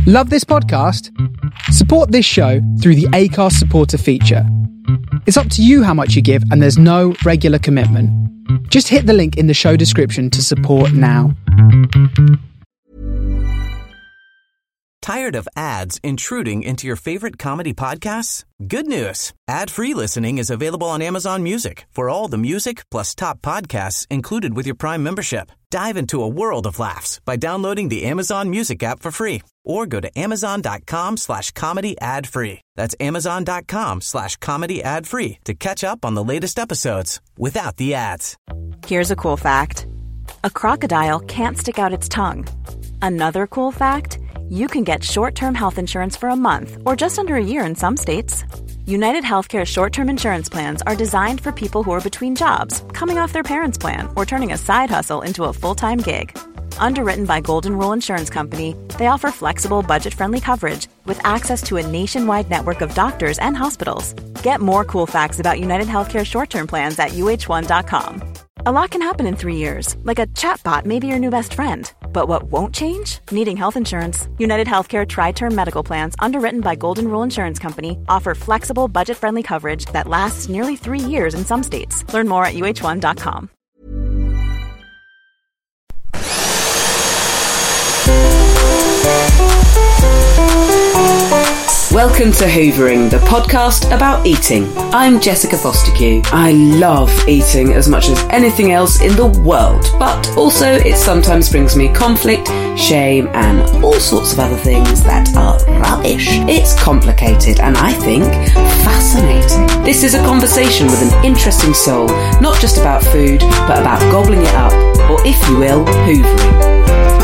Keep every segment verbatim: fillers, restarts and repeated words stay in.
Love this podcast? Support this show through the Acast supporter feature. It's up to you how much you give, and there's no regular commitment. Just hit the link in the show description to support now. Tired of ads intruding into your favorite comedy podcasts? Good news. Ad-free listening is available on Amazon Music for all the music plus top podcasts included with your Prime membership. Dive into a world of laughs by downloading the Amazon Music app for free or go to amazon.com slash comedy ad free. That's amazon.com slash comedy ad free to catch up on the latest episodes without the ads. Here's a cool fact. A crocodile can't stick out its tongue. Another cool fact, you can get short-term health insurance for a month or just under a year in some states. United Healthcare short-term insurance plans are designed for people who are between jobs, coming off their parents' plan, or turning a side hustle into a full-time gig. Underwritten by Golden Rule Insurance Company, they offer flexible, budget-friendly coverage with access to a nationwide network of doctors and hospitals. Get more cool facts about United Healthcare short-term plans at U H one dot com. A lot can happen in three years, like a chatbot may be your new best friend. But what won't change? Needing health insurance. United Healthcare Tri-Term Medical Plans, underwritten by Golden Rule Insurance Company, offer flexible, budget-friendly coverage that lasts nearly three years in some states. Learn more at U H one dot com. Welcome to Hoovering, the podcast about eating. I'm Jessica Fostekew. I love eating as much as anything else in the world, but also it sometimes brings me conflict, shame, and all sorts of other things that are rubbish. It's complicated and I think fascinating. This is a conversation with an interesting soul, not just about food, but about gobbling it up, or if you will, hoovering.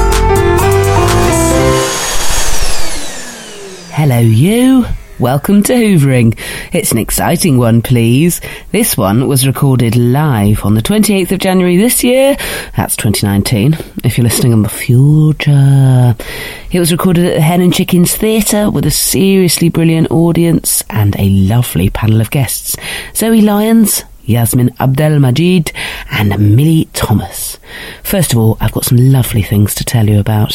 Hello you, welcome to Hoovering. It's an exciting one, please. This one was recorded live on the twenty-eighth of January this year. That's twenty nineteen, if you're listening on the future. It was recorded at the Hen and Chickens Theatre with a seriously brilliant audience and a lovely panel of guests. Zoe Lyons, Yasmin Abdelmajid and Millie Thomas. First of all, I've got some lovely things to tell you about.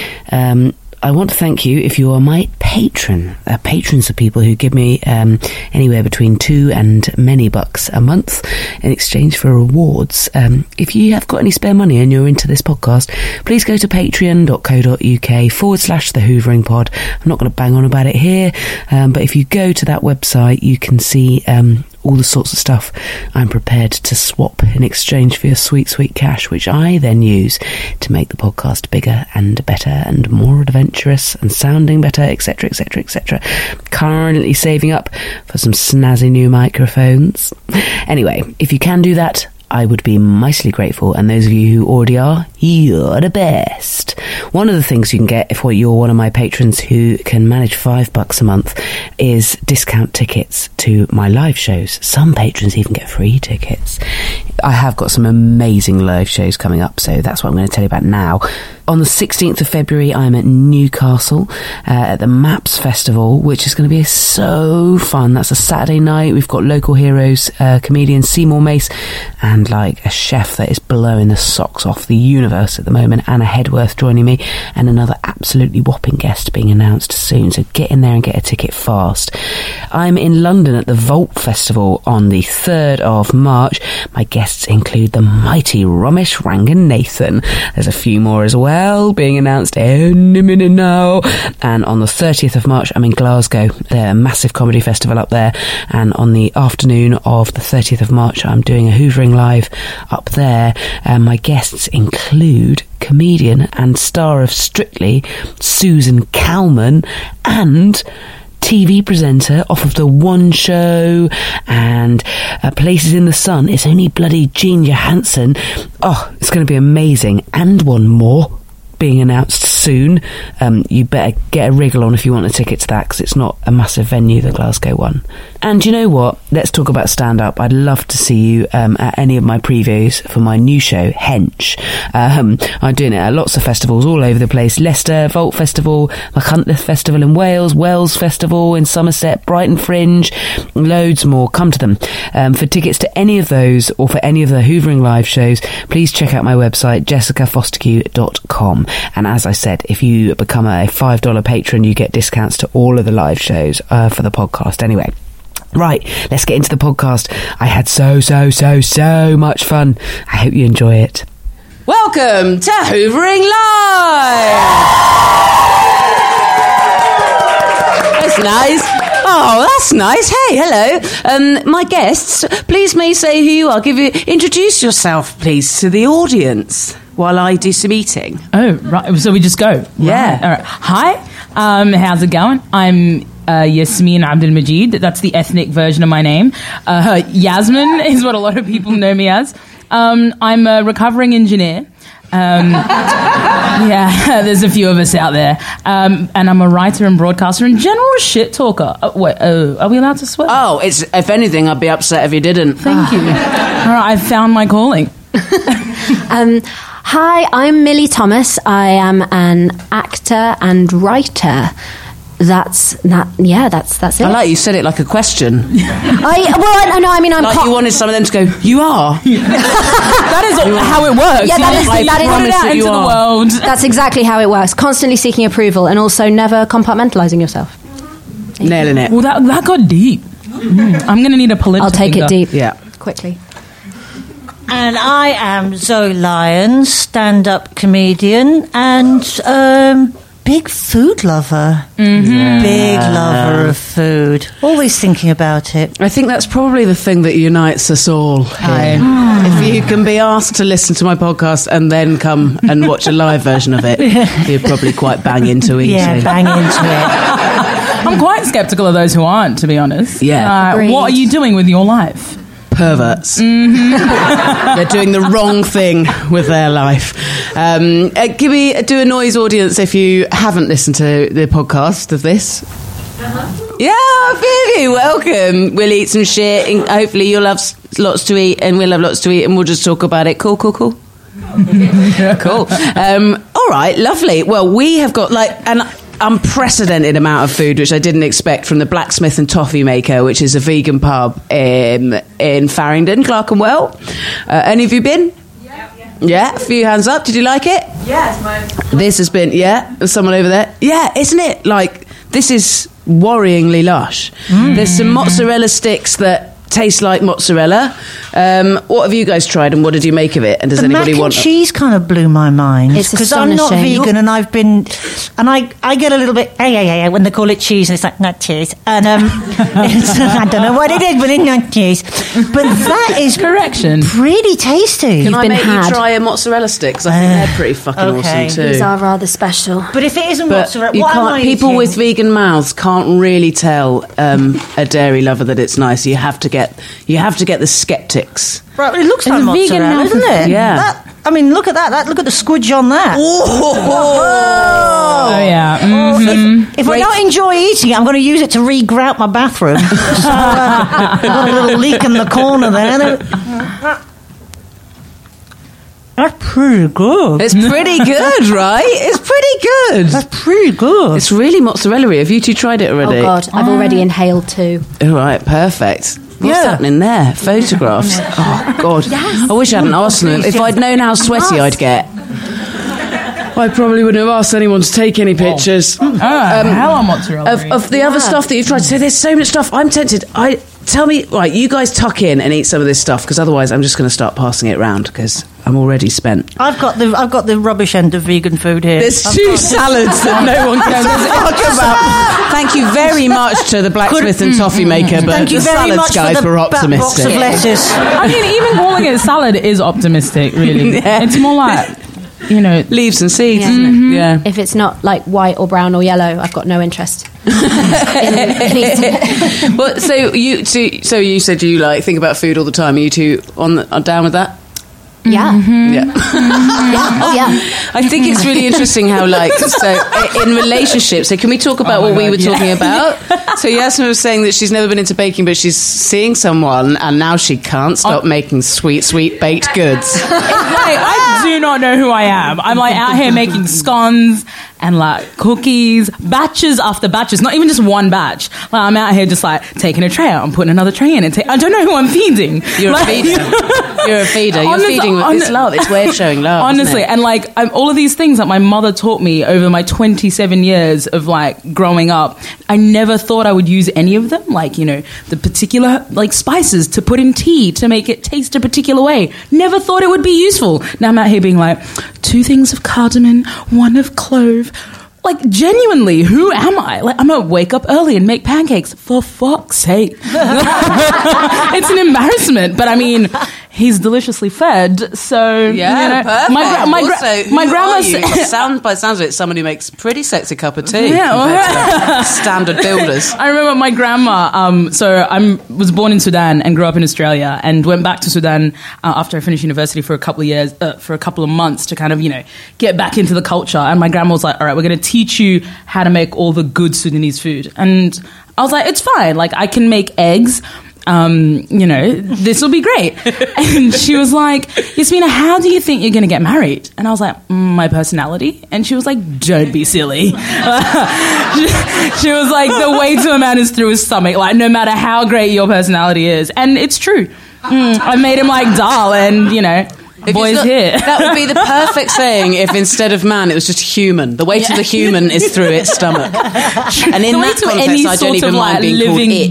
Um... I want to thank you if you are my patron. Uh, patrons are people who give me um, anywhere between two and many bucks a month in exchange for rewards. Um, if you have got any spare money and you're into this podcast, please go to patreon.co.uk forward slash the Hoovering Pod. I'm not going to bang on about it here, um, but if you go to that website, you can see um, all the sorts of stuff I'm prepared to swap in exchange for your sweet, sweet cash, which I then use to make the podcast bigger and better and more adventurous and sounding better, etc, etc, et cetera. Currently saving up for some snazzy new microphones. Anyway, if you can do that, I would be mightily grateful, and those of you who already are, you're the best. One of the things you can get if you're one of my patrons who can manage five bucks a month is discount tickets to my live shows. Some patrons even get free tickets. I have got some amazing live shows coming up, so that's what I'm going to tell you about now. On the sixteenth of February, I'm at Newcastle uh, at the Maps Festival, which is going to be so fun. That's a Saturday night. We've got local heroes, uh, comedian Seymour Mace, and like a chef that is blowing the socks off the universe at the moment, Anna Hedworth joining me, and another absolutely whopping guest being announced soon. So get in there and get a ticket fast. I'm in London at the Vault Festival on the third of March. My guests include the mighty Ramesh Ranganathan. There's a few more as well being announced any minute now. And on the thirtieth of March, I'm in Glasgow. They're a massive comedy festival up there. And on the afternoon of the thirtieth of March, I'm doing a Hoovering Live up there. And my guests include comedian and star of Strictly, Susan Calman, and T V presenter off of The One Show and uh, Places in the Sun. It's only bloody Jean Johansson. Oh, it's going to be amazing. And one more being announced soon. Um, you better get a wriggle on if you want a ticket to that, because it's not a massive venue, the Glasgow one. And you know what? Let's talk about stand-up. I'd love to see you um, at any of my previews for my new show, Hench. Um, I'm doing it at lots of festivals all over the place. Leicester, Vault Festival, Machynlleth Festival in Wales, Wells Festival in Somerset, Brighton Fringe, loads more. Come to them. Um, for tickets to any of those or for any of the Hoovering live shows, please check out my website, jessica fostekew dot com. And as I said, if you become a five dollar patron, you get discounts to all of the live shows uh, for the podcast. Anyway, right, let's get into the podcast. I had so, so, so, so much fun. I hope you enjoy it. Welcome to Hoovering Live! That's nice. Oh, that's nice. Hey, hello. Um, my guests, please may say who you are. Give you, introduce yourself, please, to the audience while I do some eating. Oh, right. So we just go? Yeah. Right. All right. Hi. Um, how's it going? I'm uh, Yasmin Abdul Majid. That's the ethnic version of my name. Uh, Yasmin is what a lot of people know me as. Um, I'm a recovering engineer. Um, yeah, there's a few of us out there. Um, and I'm a writer and broadcaster and general shit talker. Oh, wait, oh, are we allowed to swear? Oh, it's if anything, I'd be upset if you didn't. Thank you. All right, I've found my calling. um, hi, I'm Millie Thomas. I am an actor and writer. That's that. Yeah, that's that's it. I like you said it like a question. I well, I know. I mean, I'm like co- you wanted some of them to go. You are. That is how it works. Yeah, that is, like, that is put it out that into you the are. world. That's exactly how it works. Constantly seeking approval, and also never compartmentalizing yourself. Nailing it. Well, that that got deep. Mm. I'm going to need a political. I'll take finger. it deep. Yeah. Quickly. And I am Zoe Lyons, stand-up comedian and um, big food lover. Mm-hmm. Yeah. Big lover of food. Always thinking about it. I think that's probably the thing that unites us all here. If you can be asked to listen to my podcast and then come and watch a live version of it, you'd probably quite bang into eating. Yeah, bang into it. I'm quite sceptical of those who aren't, to be honest. Yeah. Uh, what are you doing with your life? Perverts. Mm-hmm. They're doing the wrong thing with their life. Um, uh, give me do a noise, audience, if you haven't listened to the podcast of this. Uh-huh. Yeah, really welcome. We'll eat some shit and hopefully you'll have lots to eat and we'll have lots to eat and we'll just talk about it. Cool, cool, cool. Cool. Um, all right, lovely. Well, we have got like an unprecedented amount of food, which I didn't expect, from the Blacksmith and Toffee Maker, which is a vegan pub in, in Farringdon, Clerkenwell. Uh, any of you been? Yeah, yeah. Yeah, a few hands up. Did you like it? Yeah, it's mine. This has been, yeah, there's someone over there. Yeah, isn't it? Like, this is worryingly lush. Mm. There's some mozzarella sticks that taste like mozzarella. Um, what have you guys tried and what did you make of it? And does the anybody mac want and cheese kind of blew my mind It's because I'm not astonishing. vegan and I've been and I, I get a little bit hey, hey, hey, when they call it cheese and it's like not cheese and um, it's, I don't know what it is but it's not cheese, but that is correction pretty tasty. Can I been make had. you try a mozzarella stick? Because I think they're pretty fucking okay. awesome too. These are rather special. But if it isn't But mozzarella, you what am can't, I people eating? with vegan mouths can't really tell um, a dairy lover that it's nice. You have to get you have to get the skeptics. Right, it looks It's like a vegan mozzarella, mouth. isn't it? Yeah. That, I mean, look at that. that. Look at the squidge on that. oh yeah Oh, mm-hmm. If, if I don't enjoy eating it, I'm going to use it to re-grout my bathroom. So, uh, got a little leak in the corner there. That's pretty good. It's pretty good, right? It's pretty good. That's pretty good. It's really mozzarella-y. Have you two tried it already? Oh God, I've already inhaled two. All right, perfect. What's Yeah. happening there? Photographs. Oh, God. I wish I hadn't asked them. If I'd known how sweaty I'd get, I probably wouldn't have asked anyone to take any pictures. Oh, hell on mozzarella. Of, of the other stuff that you've tried. So there's so much stuff. I'm tempted. I Tell me, right, you guys tuck in and eat some of this stuff, because otherwise I'm just going to start passing it around, because I'm already spent. I've got the I've got the rubbish end of vegan food here. There's I've two got- salads that no one can talk about. Thank you very much to the Blacksmith and Toffee Maker, but Thank you the very salads much guys for the were ba- box optimistic. of lettuce. I mean, even calling it salad is optimistic, really. Yeah. It's more like, you know, Leaves and seeds, Yeah. isn't it? Yeah. If it's not like white or brown or yellow, I've got no interest. in, in eating. Well, so you, so, so you said you like think about food all the time. Are you two on the, are down with that? Yeah. Yeah. Yeah. Oh yeah. I think it's really interesting how, like, so i- in relationships, so can we talk about Oh my what we God, were yeah. talking about? So Yasmin was saying that she's never been into baking, but she's seeing someone and now she can't stop Oh. making sweet, sweet baked goods. like, I do not know who I am. I'm like out here making scones and like cookies, batches after batches, not even just one batch. Like, I'm out here just like taking a tray out and putting another tray in and ta- I don't know who I'm feeding. You're like, a feeder. You're a feeder. You're Honest- feeding showing Hon- it's love. It's a way of showing love. Honestly, isn't it? and like um, all of these things that my mother taught me over my twenty-seven years of like growing up, I never thought I would use any of them. Like, you know, the particular like spices to put in tea to make it taste a particular way. Never thought it would be useful. Now I'm out here being like, two things of cardamom, one of clove. Like, genuinely, who am I? Like, I'm gonna wake up early and make pancakes. For fuck's sake. It's an embarrassment, but I mean, he's deliciously fed, so... Yeah, you know, perfect. My, gra- my, gra- also, who my are grandma you? said... Sound, by the sounds of it, someone who makes a pretty sexy cup of tea. Yeah, well, standard builders. I remember my grandma, um, so I was born in Sudan and grew up in Australia and went back to Sudan uh, after I finished university for a couple of years, uh, for a couple of months to kind of, you know, get back into the culture. And my grandma was like, all right, we're going to teach you how to make all the good Sudanese food. And I was like, it's fine. Like, I can make eggs. Um, you know, this will be great. And she was like, Yasmina, how do you think you're going to get married? And I was like, mm, my personality. And she was like, don't be silly. she, she was like, the way to a man is through his stomach. Like, no matter how great your personality is. And it's true. Mm, I made him like dal and, you know... If Boys not, here. That would be the perfect saying if instead of man it was just human. The way to the human is through its stomach. And in The way that to context, any I don't sort even of, mind like, being called living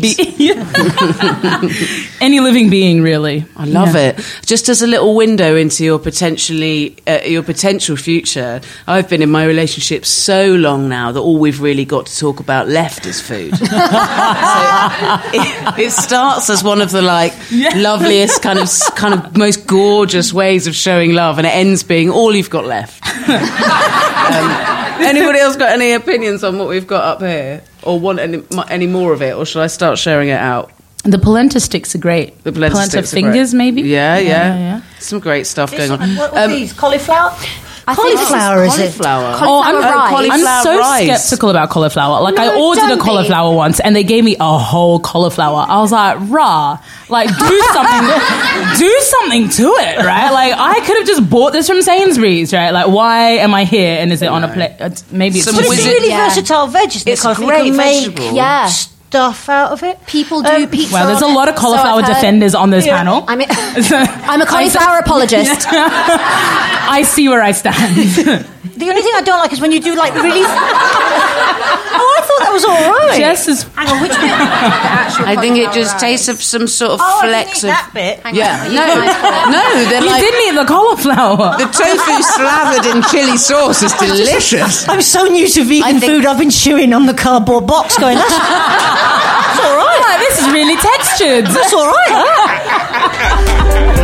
it. be- any living being, really. I love Yeah. it. Just as a little window into your potentially uh, your potential future, I've been in my relationship so long now that all we've really got to talk about left is food. So it, it starts as one of the like Yeah. loveliest kind of kind of most gorgeous ways of showing love, and it ends being all you've got left. um, anybody else got any opinions on what we've got up here, or want any, any more of it, or should I start sharing it out? The polenta sticks are great. The polenta polenta sticks are fingers, great. maybe? Yeah, yeah, Yeah, yeah. Some great stuff going on. What are Um, these? Cauliflower? I think this is Cauliflower, is it? Cauliflower. Oh, I'm, Cauliflower rice. I'm so rice. skeptical about cauliflower. Like, I No, ordered a don't be. cauliflower once, and they gave me a whole cauliflower. I was like, rah, like, do something, do something to it, right? Like, I could have just bought this from Sainsbury's, right? Like, why am I here? And is it on a plate? Maybe it's Some But just it's Is a it- really Yeah. versatile veg, isn't it? It's Because you great can make vegetable. Yeah. stuff out of it. People do Um, pizza. Well, there's a on lot it, of cauliflower so I've heard. defenders on this Yeah. panel. I mean, I'm a cauliflower apologist. I see where I stand. The only thing I don't like is when you do like really. Oh, I thought that was all right. Jess is... Hang on, which bit? I think it just tastes of some sort of Oh, I flex didn't eat of. that bit. Yeah, no, no, they're You like didn't eat the cauliflower. the tofu slathered in chili sauce is delicious. I'm so new to vegan I think- food. I've been chewing on the cardboard box, going, "That's, that's all right. Like, this is really textured. That's all right."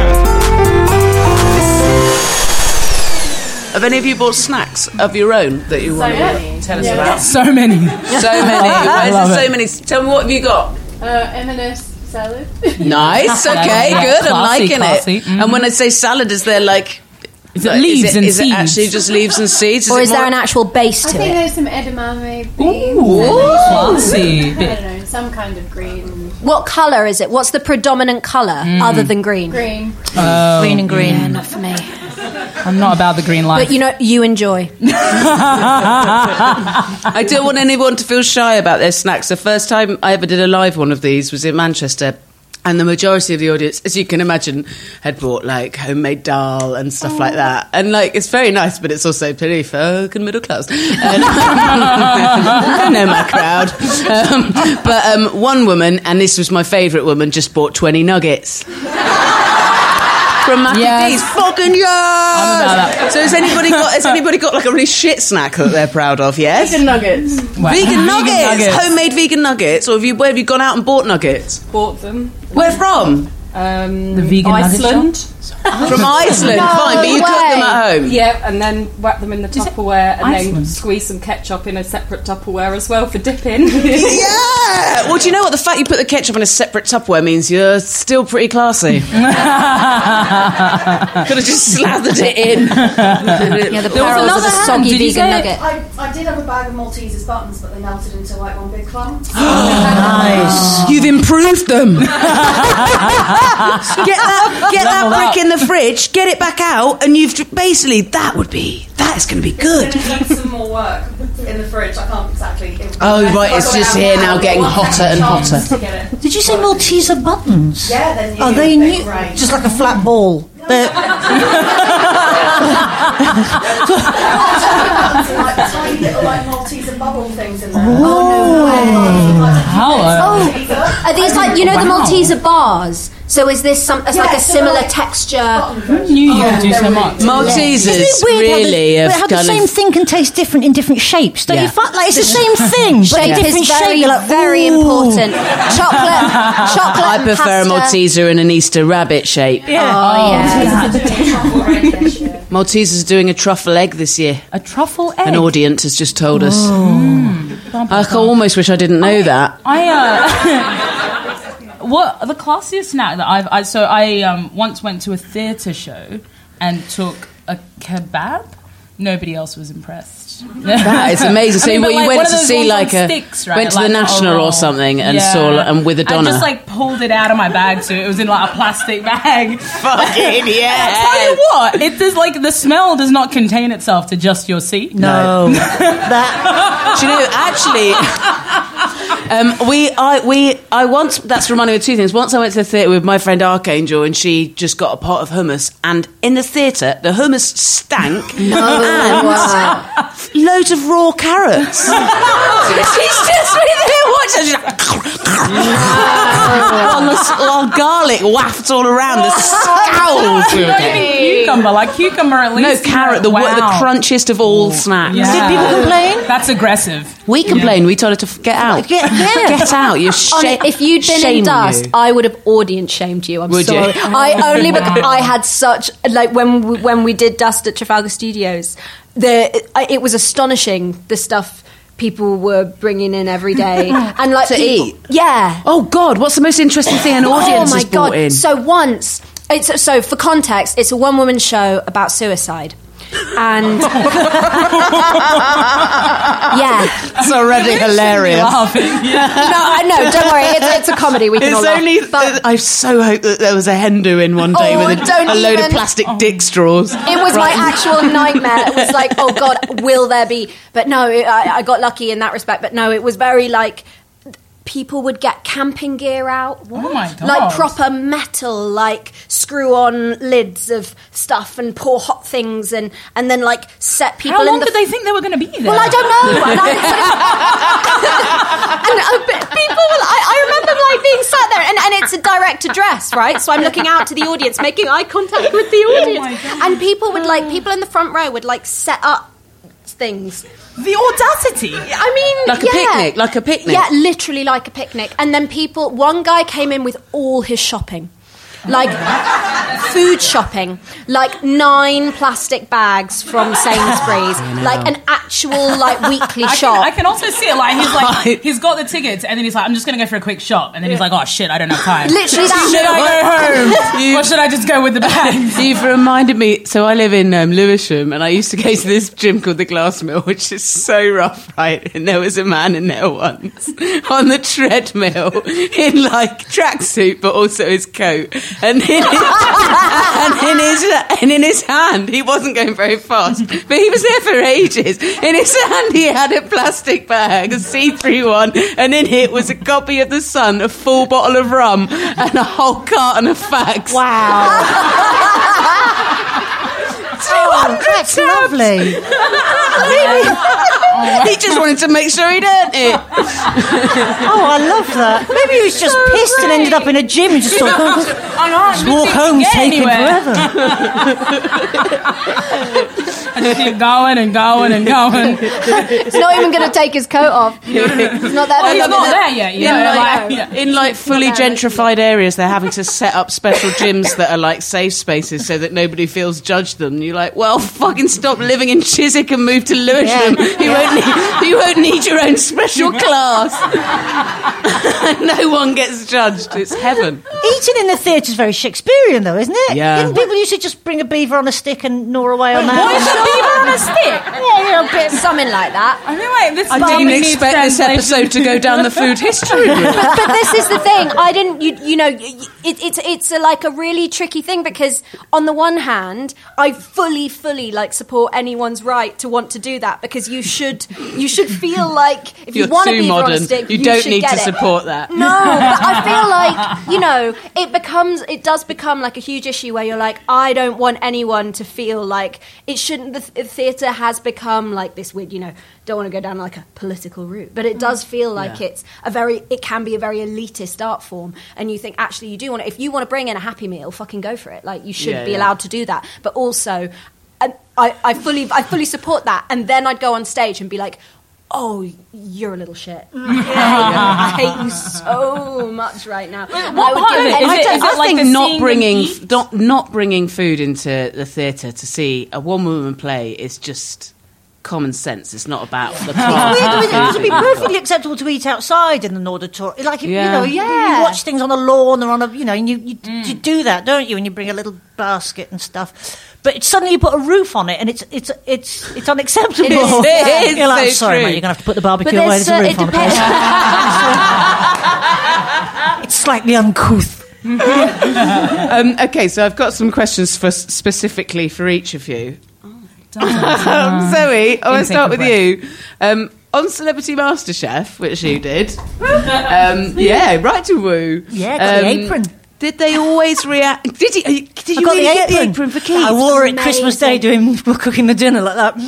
Have any of you bought snacks of your own that you want to tell us about? So many. So many. Why is love there it. so many? Tell me, what have you got? Uh, M and S salad. Nice. Okay. Yeah, Good. I'm classy, liking classy. it. Mhm. And when I say salad, is there like? Is it like, leaves is it, and is seeds? it actually just leaves and seeds? Or it is there more- an actual base I to think it? there's some edamame beans. Ooh, and classy. I don't know, some kind of green. What colour is it? What's the predominant colour other than green? Green. Green and green. Yeah, not for me. I'm not about the green light. But you know, you enjoy. I don't want anyone to feel shy about their snacks. The first time I ever did a live one of these was in Manchester. And the majority of the audience, as you can imagine, had bought like homemade dal and stuff like that. And like, it's very nice, but it's also pretty fucking middle class. And, I know my crowd. Um, but um, one woman, and this was my favourite woman, just bought twenty nuggets. From Mackie Yes. D's. Fucking yes! I'm about that. So has anybody got has anybody got like a really shit snack that they're proud of, yes? Vegan nuggets. Wow. Vegan nuggets, nuggets. homemade vegan nuggets, or have you where have you gone out and bought nuggets? Bought them. Where from? Um, The vegan nugget Iceland. From Iceland, fine, but you cook them at home. Yeah, and then wrap them in the Tupperware and then Iceland? squeeze some ketchup in a separate Tupperware as well for dipping. Yeah. Well, do you know what? The fact you put the ketchup in a separate Tupperware means you're still pretty classy. Could have just slathered it in. Yeah, the There was perils of another a hand, soggy did you vegan say? nugget. I, I did have a bag of Maltesers buttons, but they melted into like one big clump. Nice. You've improved them. Get that, get that Level brick up. in the fridge, get it back out, and you've basically that would be that is going to be good. It needs some more work in the fridge. I can't exactly. It, Oh, right, it's I got just it out here now, now but getting one hotter second and chance hotter. to get it. Did you say Malteser buttons? Yeah, they're new. Are they They're new? great. Just like a flat ball. No, But like tiny little like Maltese and bubble things in there. Oh, no way. Hello. Oh, are these like, you know, the Wow. Malteser bars? So is this some, it's Yeah, like a so similar like- texture? Who knew you could do so much? Maltesers Isn't it weird really how, the, have how the kind same of... thing can taste different in different shapes? Don't Yeah. you find like it's the same thing, but Shape a different is very, shape? You're like, very ooh. important. Chocolate, chocolate I and prefer pasta. a Malteser in an Easter rabbit shape. Oh, yeah. Maltesers are doing a truffle egg this year. A truffle egg. An audience has just told us. Bum, bum, I bum. almost wish I didn't know that. I uh, what the classiest snack that I've I, so I um, once went to a theatre show and took a kebab. Nobody else was impressed. That is amazing. So I mean, you, but you like went one of to those see ones on like a sticks, right? went to Like the National a roll. or something and Yeah. saw and with a I Donna. just like pulled it out of my bag too. It was in like a plastic bag. Fucking yeah. Tell you what, it does like the smell does not contain itself to just your seat. No, that Do you know, actually, um, we, I, we, I once. That's reminding me of two things. Once I went to the theatre with my friend Archangel, and she just got a pot of hummus. And in the theatre, the hummus stank, and loads of raw carrots. She's just with there watching. She's like, while, the, while garlic wafts all around the scowls. Not even cucumber, like cucumber at No least. carrot, the, wow. the crunchiest of all snacks. Yeah. Did people complain? That's aggressive. We complained. We told her to f- get out. Get- yeah. Get out. You're On sh- it, if you'd been in shame on dust, you. I would have audience shamed you. I'm Would you? sorry. I only because I had such like when we, when we did Dust at Trafalgar Studios, the I- it was astonishing the stuff people were bringing in every day and like To people- eat? Yeah. Oh God! What's the most interesting thing an audience oh my has brought god! in? So once, it's so for context, it's a one-woman show about suicide, and yeah, It's already hilarious. Laughing. Yeah. no, I know. Don't worry, it's, it's a comedy. We can all It's laugh. only. But I so hope that there was a hen do in one day Oh, with a, don't a load of even- plastic dick straws. it was my actual nightmare. It was like, oh god, will there be? But no, it, I, I got lucky in that respect. But no, it was very like. People would get camping gear out. Oh my God. Like proper metal, like screw-on lids of stuff and pour hot things and, and then like set people How in long the... did they think they were going to be there? Well, I don't know. And, I, and uh, but people, will- I, I remember like being sat there, and, and it's a direct address, right? So I'm looking out to the audience, making eye contact with the audience, my God. and people would like people in the front row would like set up things. The audacity. I mean, Like a yeah. picnic, like a picnic. Yeah, literally like a picnic. And then people, one guy came in with all his shopping. Like food shopping, like nine plastic bags from Sainsbury's, like an actual like weekly I shop. can, I can also see it. Like he's like he's got the tickets, and then he's like, I'm just going to go for a quick shop, and then he's like, oh shit, I don't have time. Literally that. Should I go home? Or should I just go with the bags? You've reminded me. So I live in um, Lewisham, and I used to go to this gym called the Glass Mill, which is so rough, right? And there was a man in there once on the treadmill in like tracksuit, but also his coat, and in his, and in his and in his hand, he wasn't going very fast, but he was there for ages. In his hand, he had a plastic bag, a see-through one, and in it was a copy of The Sun, a full bottle of rum, and a whole carton of fags. wow. Oh, that's lovely. He just wanted to make sure he'd earned it. Oh, I love that. Maybe he was just pissed and ended up in a gym and just thought, oh, I know, just walk home, get taking anywhere. forever. I just keep going and going and going. It's not even going to take his coat off. It's not that. Oh, he's big. not there yet. You In know, like, like, yeah. in like fully gentrified areas, they're having to set up special gyms that are like safe spaces so that nobody feels judged them. And you're like, well, fucking stop living in Chiswick and move to Lewisham. Yeah. You won't need, you won't need your own special class. No one gets judged. It's heaven. Eating in the theatre is very Shakespearean, though, isn't it? Yeah. Didn't people used to just bring a beaver on a stick and gnaw away on that? Why is the beaver on a stick? Yeah, you know, a bit. Something like that. I feel like this. I probably didn't needs expect this translation. episode to go down the food history route. but, but this is the thing. I didn't. You, you know, it, it's it's a, like a really tricky thing because on the one hand, I fully, fully like support anyone's right to want to do that because you should should you should feel like if You're you want to too be modern. Veronistic, You you don't should need get to it. support that. No, but I feel like, you know, it becomes, it does become like a huge issue where you're like, I don't want anyone to feel like it shouldn't, the, the theatre has become like this weird, you know, don't want to go down like a political route, but it does feel like Yeah. it's a very, it can be a very elitist art form, and you think actually you do want to, if you want to bring in a Happy Meal, fucking go for it. Like, you should Yeah, be yeah. allowed to do that. But also, and I, I fully, I fully support that. And then I'd go on stage and be like, oh, you're a little shit. I hate you so much right now. And I would part give of it? any- Is I, it- don't- is I like think the not seeing them bringing eat? not not bringing food into the theatre to see a one woman play is just common sense. It's not about the class. Weird, of because it would food be that you've perfectly acceptable to eat outside in an auditorium. Like, if, Yeah. you know, you, Yeah. you watch things on a lawn or on a, you know, and you, you, you do that, don't you? And you bring a little basket and stuff. But suddenly you put a roof on it, and it's it's it's it's unacceptable. It is- it is You're like, so sorry, true. mate, you're gonna have to put the barbecue But away. there's, There's a uh, roof it on the depends- place. It's slightly uncouth. Um, okay, so I've got some questions for specifically for each of you. Um, Zoe, I want to start with you. Um, on Celebrity MasterChef, which you did, um, yeah, right to woo. Yeah, got the Um, apron. Did they always react? Did you? Did you I got really the get apron. the apron for keeps? I wore it Amazing. Christmas Day doing cooking the dinner like that.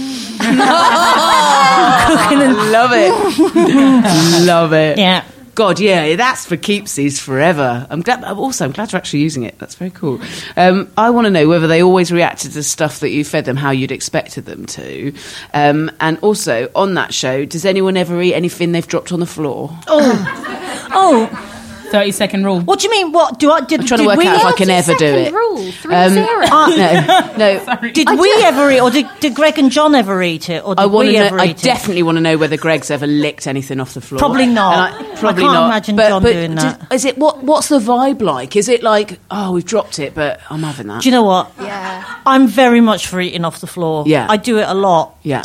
Love it, love it. Yeah. God, yeah, that's for keepsies forever. I'm glad. Also, I'm glad you're actually using it. That's very cool. Um, I want to know whether they always reacted to stuff that you fed them how you'd expected them to. Um, and also, on that show, does anyone ever eat anything they've dropped on the floor? Oh, oh. thirty second rule. What do you mean? What do I? Did, I'm trying to did work we out if I can ever do Second it. rule, three Um, zero. Uh, No, no. Did we ever eat, or did, did Greg and John ever eat it, or did I want we to know. ever I eat it? definitely want to know whether Greg's ever licked anything off the floor. Probably not. And I, probably I can't not. imagine but, John but doing does- that. Is it what? What's the vibe like? Is it like, oh, we've dropped it, but I'm having that? Do you know what? Yeah. I'm very much for eating off the floor. Yeah. I do it a lot. Yeah.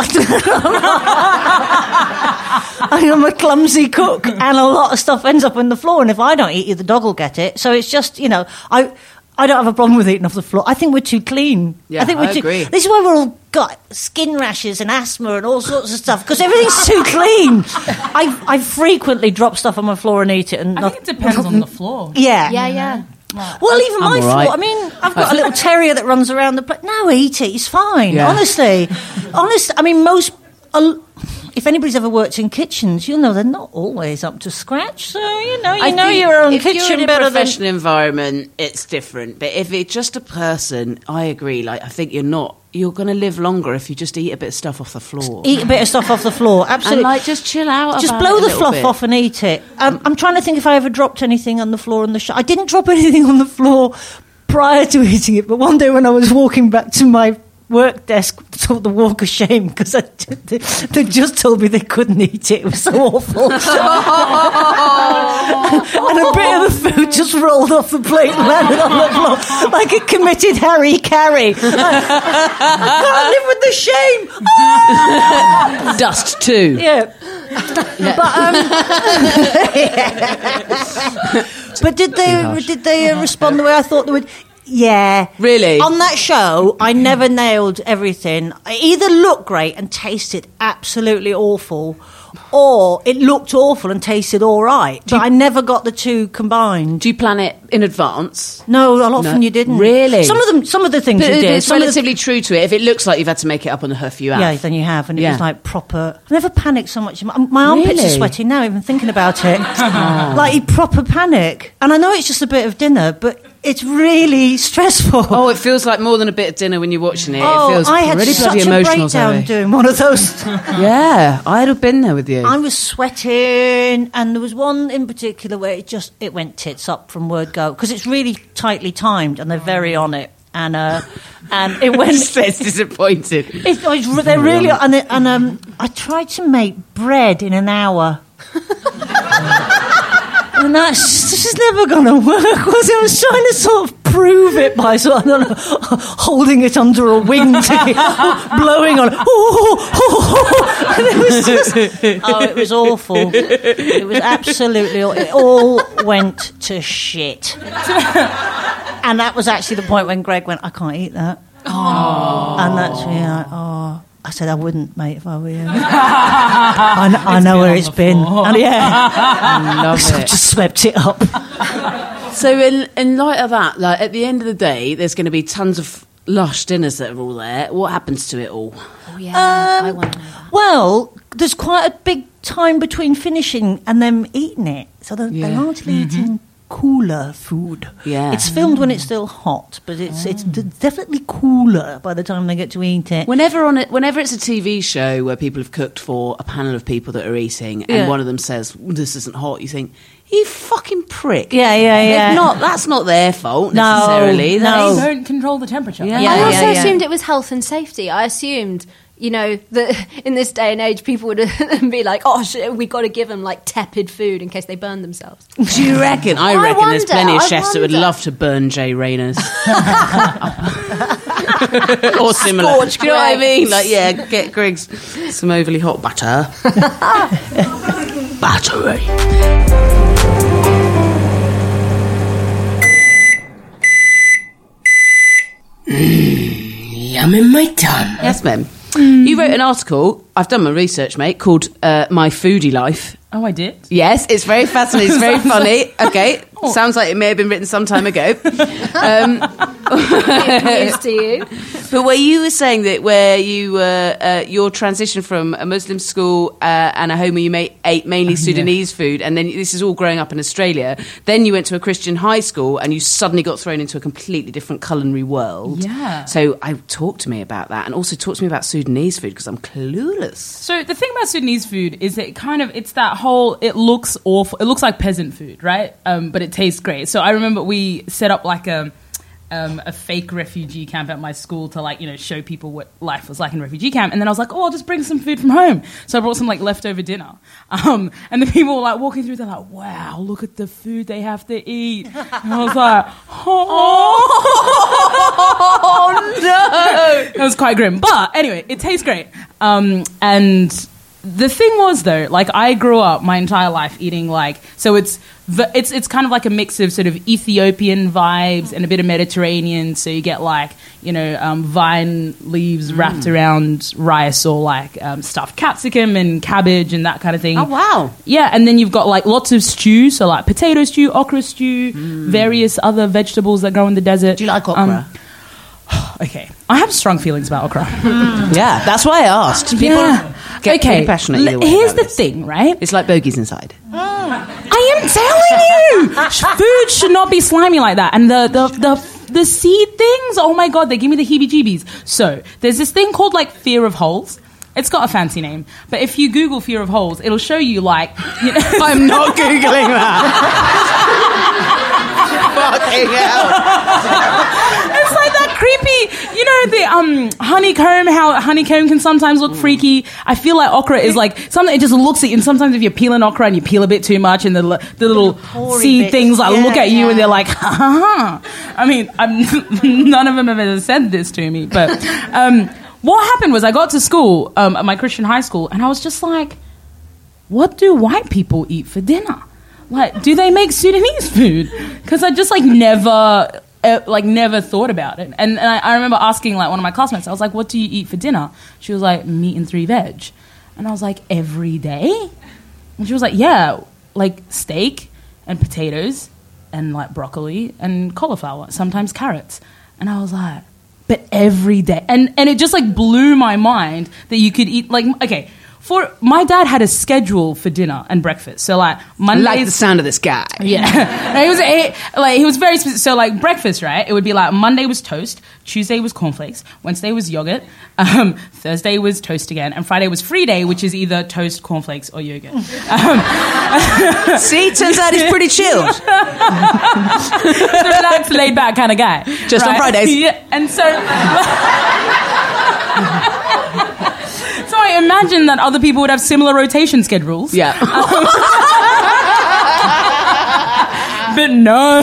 I am a clumsy cook, and a lot of stuff ends up on the floor. And if I don't eat it, the dog will get it. So it's just, you know, I I don't have a problem with eating off the floor. I think we're too clean. Yeah, I think we're I too. agree. This is why we're all got skin rashes and asthma and all sorts of stuff because everything's too clean. I I frequently drop stuff on my floor and eat it, and I not, think it depends on the floor. yeah, Yeah, yeah. Well, even I'm my all floor. right. I mean, I've got a little terrier that runs around the place. No, eat it. It's fine. Yeah. Honestly, honest. I mean, most. Uh, if anybody's ever worked in kitchens, you'll know they're not always up to scratch. So you know, you I know think your own if kitchen you're in a better than. professional environment, it's different. But if it's just a person, I agree. Like, I think you're not. You're going to live longer if you just eat a bit of stuff off the floor. Eat a bit of stuff off the floor. Absolutely. And like, just chill out. Just about blow it a the little fluff bit. off and eat it. Um, I'm trying to think if I ever dropped anything on the floor in the show. I didn't drop anything on the floor prior to eating it, but one day when I was walking back to my work desk, sort of the walk of shame because they, they just told me they couldn't eat it. It was so awful. And a bit of the food just rolled off the plate and landed on the floor like a committed Harry Carey. I, I can't live with the shame. Dust too. Yeah. But um, but did they did they uh, respond the way I thought they would? Yeah. Really? On that show, I never nailed everything. I either looked great and tasted absolutely awful, or it looked awful and tasted all right. But I never got the two combined. Do you plan it in advance? No, a lot often No. you didn't. Really? Some of them, some of the things But you did. it's some of the- relatively true to it. If it looks like you've had to make it up on the hoof, you have. Yeah, then you have, and it Yeah. was like proper. I never panicked so much. My, my armpits Really? are sweating now, even thinking about it. Like proper panic. And I know it's just a bit of dinner, but it's really stressful. Oh, it feels like more than a bit of dinner when you're watching it. Oh, it feels I had pretty such bloody a emotional. breakdown Zoe. doing one of those. Yeah, I'd have been there with you. I was sweating, and there was one in particular where it just it went tits up from word go because it's really tightly timed, and they're very on it. And uh, and it went. It's disappointed. It, it's, they're really and it, and um, I tried to make bread in an hour. And that's this is never going to work, was it? I was trying to sort of prove it by sort of, I don't know, holding it under a wing, to, blowing on it. And it was just, oh, it was awful. It was absolutely awful. It all went to shit. And that was actually the point when Greg went, I can't eat that. Oh. And that's me like, oh. I said, I wouldn't, mate, if I were you. I, kn- I know where it's been. And yeah. I love So I it. just swept it up. So in, in light of that, like at the end of the day, there's going to be tons of lush dinners that are all there. What happens to it all? Oh, yeah, I Um, want to know that. Well, there's quite a big time between finishing and them eating it. So they're, they're Yeah. largely eating cooler food. Yeah. It's filmed when it's still hot, but it's it's d- definitely cooler by the time they get to eat it. Whenever on it, whenever it's a T V show where people have cooked for a panel of people that are eating, and Yeah. one of them says this isn't hot, you think, you fucking prick. Yeah, yeah, yeah. If not, that's not their fault No, necessarily. no. That's- They don't control the temperature. Yeah. I also yeah, yeah. assumed it was health and safety. I assumed, you know, that in this day and age, people would be like, "Oh, shit, we got to give them like tepid food in case they burn themselves." Do you reckon? I I reckon there's wonder, plenty of I chefs that would wonder. love to burn Jay Rayner's. Or similar. Scorch Do you know what I Greg. mean? Like, yeah, get Greg's some overly hot butter. Battery. Yum in my tongue. Yes, ma'am. You wrote an article, I've done my research, mate, called uh, My Foodie Life. Oh, I did? Yes, it's very fascinating. It's very funny. Okay, sounds like it may have been written some time ago. Um, News to you. but where you were saying that where you were, uh, your transition from a Muslim school uh, and a home where you ma- ate mainly Sudanese food, and then this is all growing up in Australia, then you went to a Christian high school and you suddenly got thrown into a completely different culinary world. Yeah. So I talk to me about that, and also talk to me about Sudanese food, because I'm clueless. So the thing about Sudanese food is that it kind of, it's that whole, it looks awful. It looks like peasant food, right? Um, but it tastes great. So I remember we set up like a, um, a fake refugee camp at my school to like, you know, show people what life was like in a refugee camp. And then I was like, oh, I'll just bring some food from home. So I brought some like leftover dinner. Um, and the people were like walking through, they're like, wow, look at the food they have to eat. And I was like, oh, Oh no! it was quite grim. But anyway, it tastes great. Um, and the thing was, though, like I grew up my entire life eating like, so it's the, it's it's kind of like a mix of sort of Ethiopian vibes and a bit of Mediterranean. So you get like, you know, um, vine leaves wrapped around rice, or like um, stuffed capsicum and cabbage and that kind of thing. Oh wow! Yeah, and then you've got like lots of stew, so like potato stew, okra stew, various other vegetables that grow in the desert. Do you like okra? Um, okay, I have strong feelings about okra. Yeah, that's why I asked. People Yeah. get okay. pretty passionate either l- way Here's about the this. thing, right? It's like bogies inside. I am telling you, food should not be slimy like that. And the the the the seed things, oh my god, they give me the heebie-jeebies. So there's this thing called like fear of holes. It's got a fancy name, but if you Google fear of holes, it'll show you like. You know, I'm not googling that. Fucking hell! it's like that creepy, you know, the um honeycomb. How honeycomb can sometimes look freaky. I feel like okra is like something. It just looks at you, and sometimes if you're peeling okra and you peel a bit too much, and the l- the little seed bits. things like Yeah, look at you yeah. and they're like, ha ha ha. I mean, I'm, none of them have ever said this to me, but um, what happened was I got to school um, at my Christian high school, and I was just like, what do white people eat for dinner? Like, do they make Sudanese food? Because I just like never, uh, like never thought about it. And, and I, I remember asking like one of my classmates, I was like, "What do you eat for dinner?" She was like, "Meat and three veg," and I was like, "Every day?" And she was like, "Yeah, like steak and potatoes and like broccoli and cauliflower, sometimes carrots." And I was like, "But every day?" And and it just like blew my mind that you could eat like okay. For my dad had a schedule for dinner and breakfast. So like I Mondays, like the sound of this guy. yeah, no, he was he, like he was very specific. So like breakfast, right? It would be like Monday was toast, Tuesday was cornflakes, Wednesday was yogurt, um, Thursday was toast again, and Friday was free day, which is either toast, cornflakes, or yogurt. Um, See, turns out he's pretty chilled. he's a relaxed, laid back kind of guy. Just on Fridays. Yeah, and so. So I imagine that other people would have similar rotation schedules. Yeah. But no.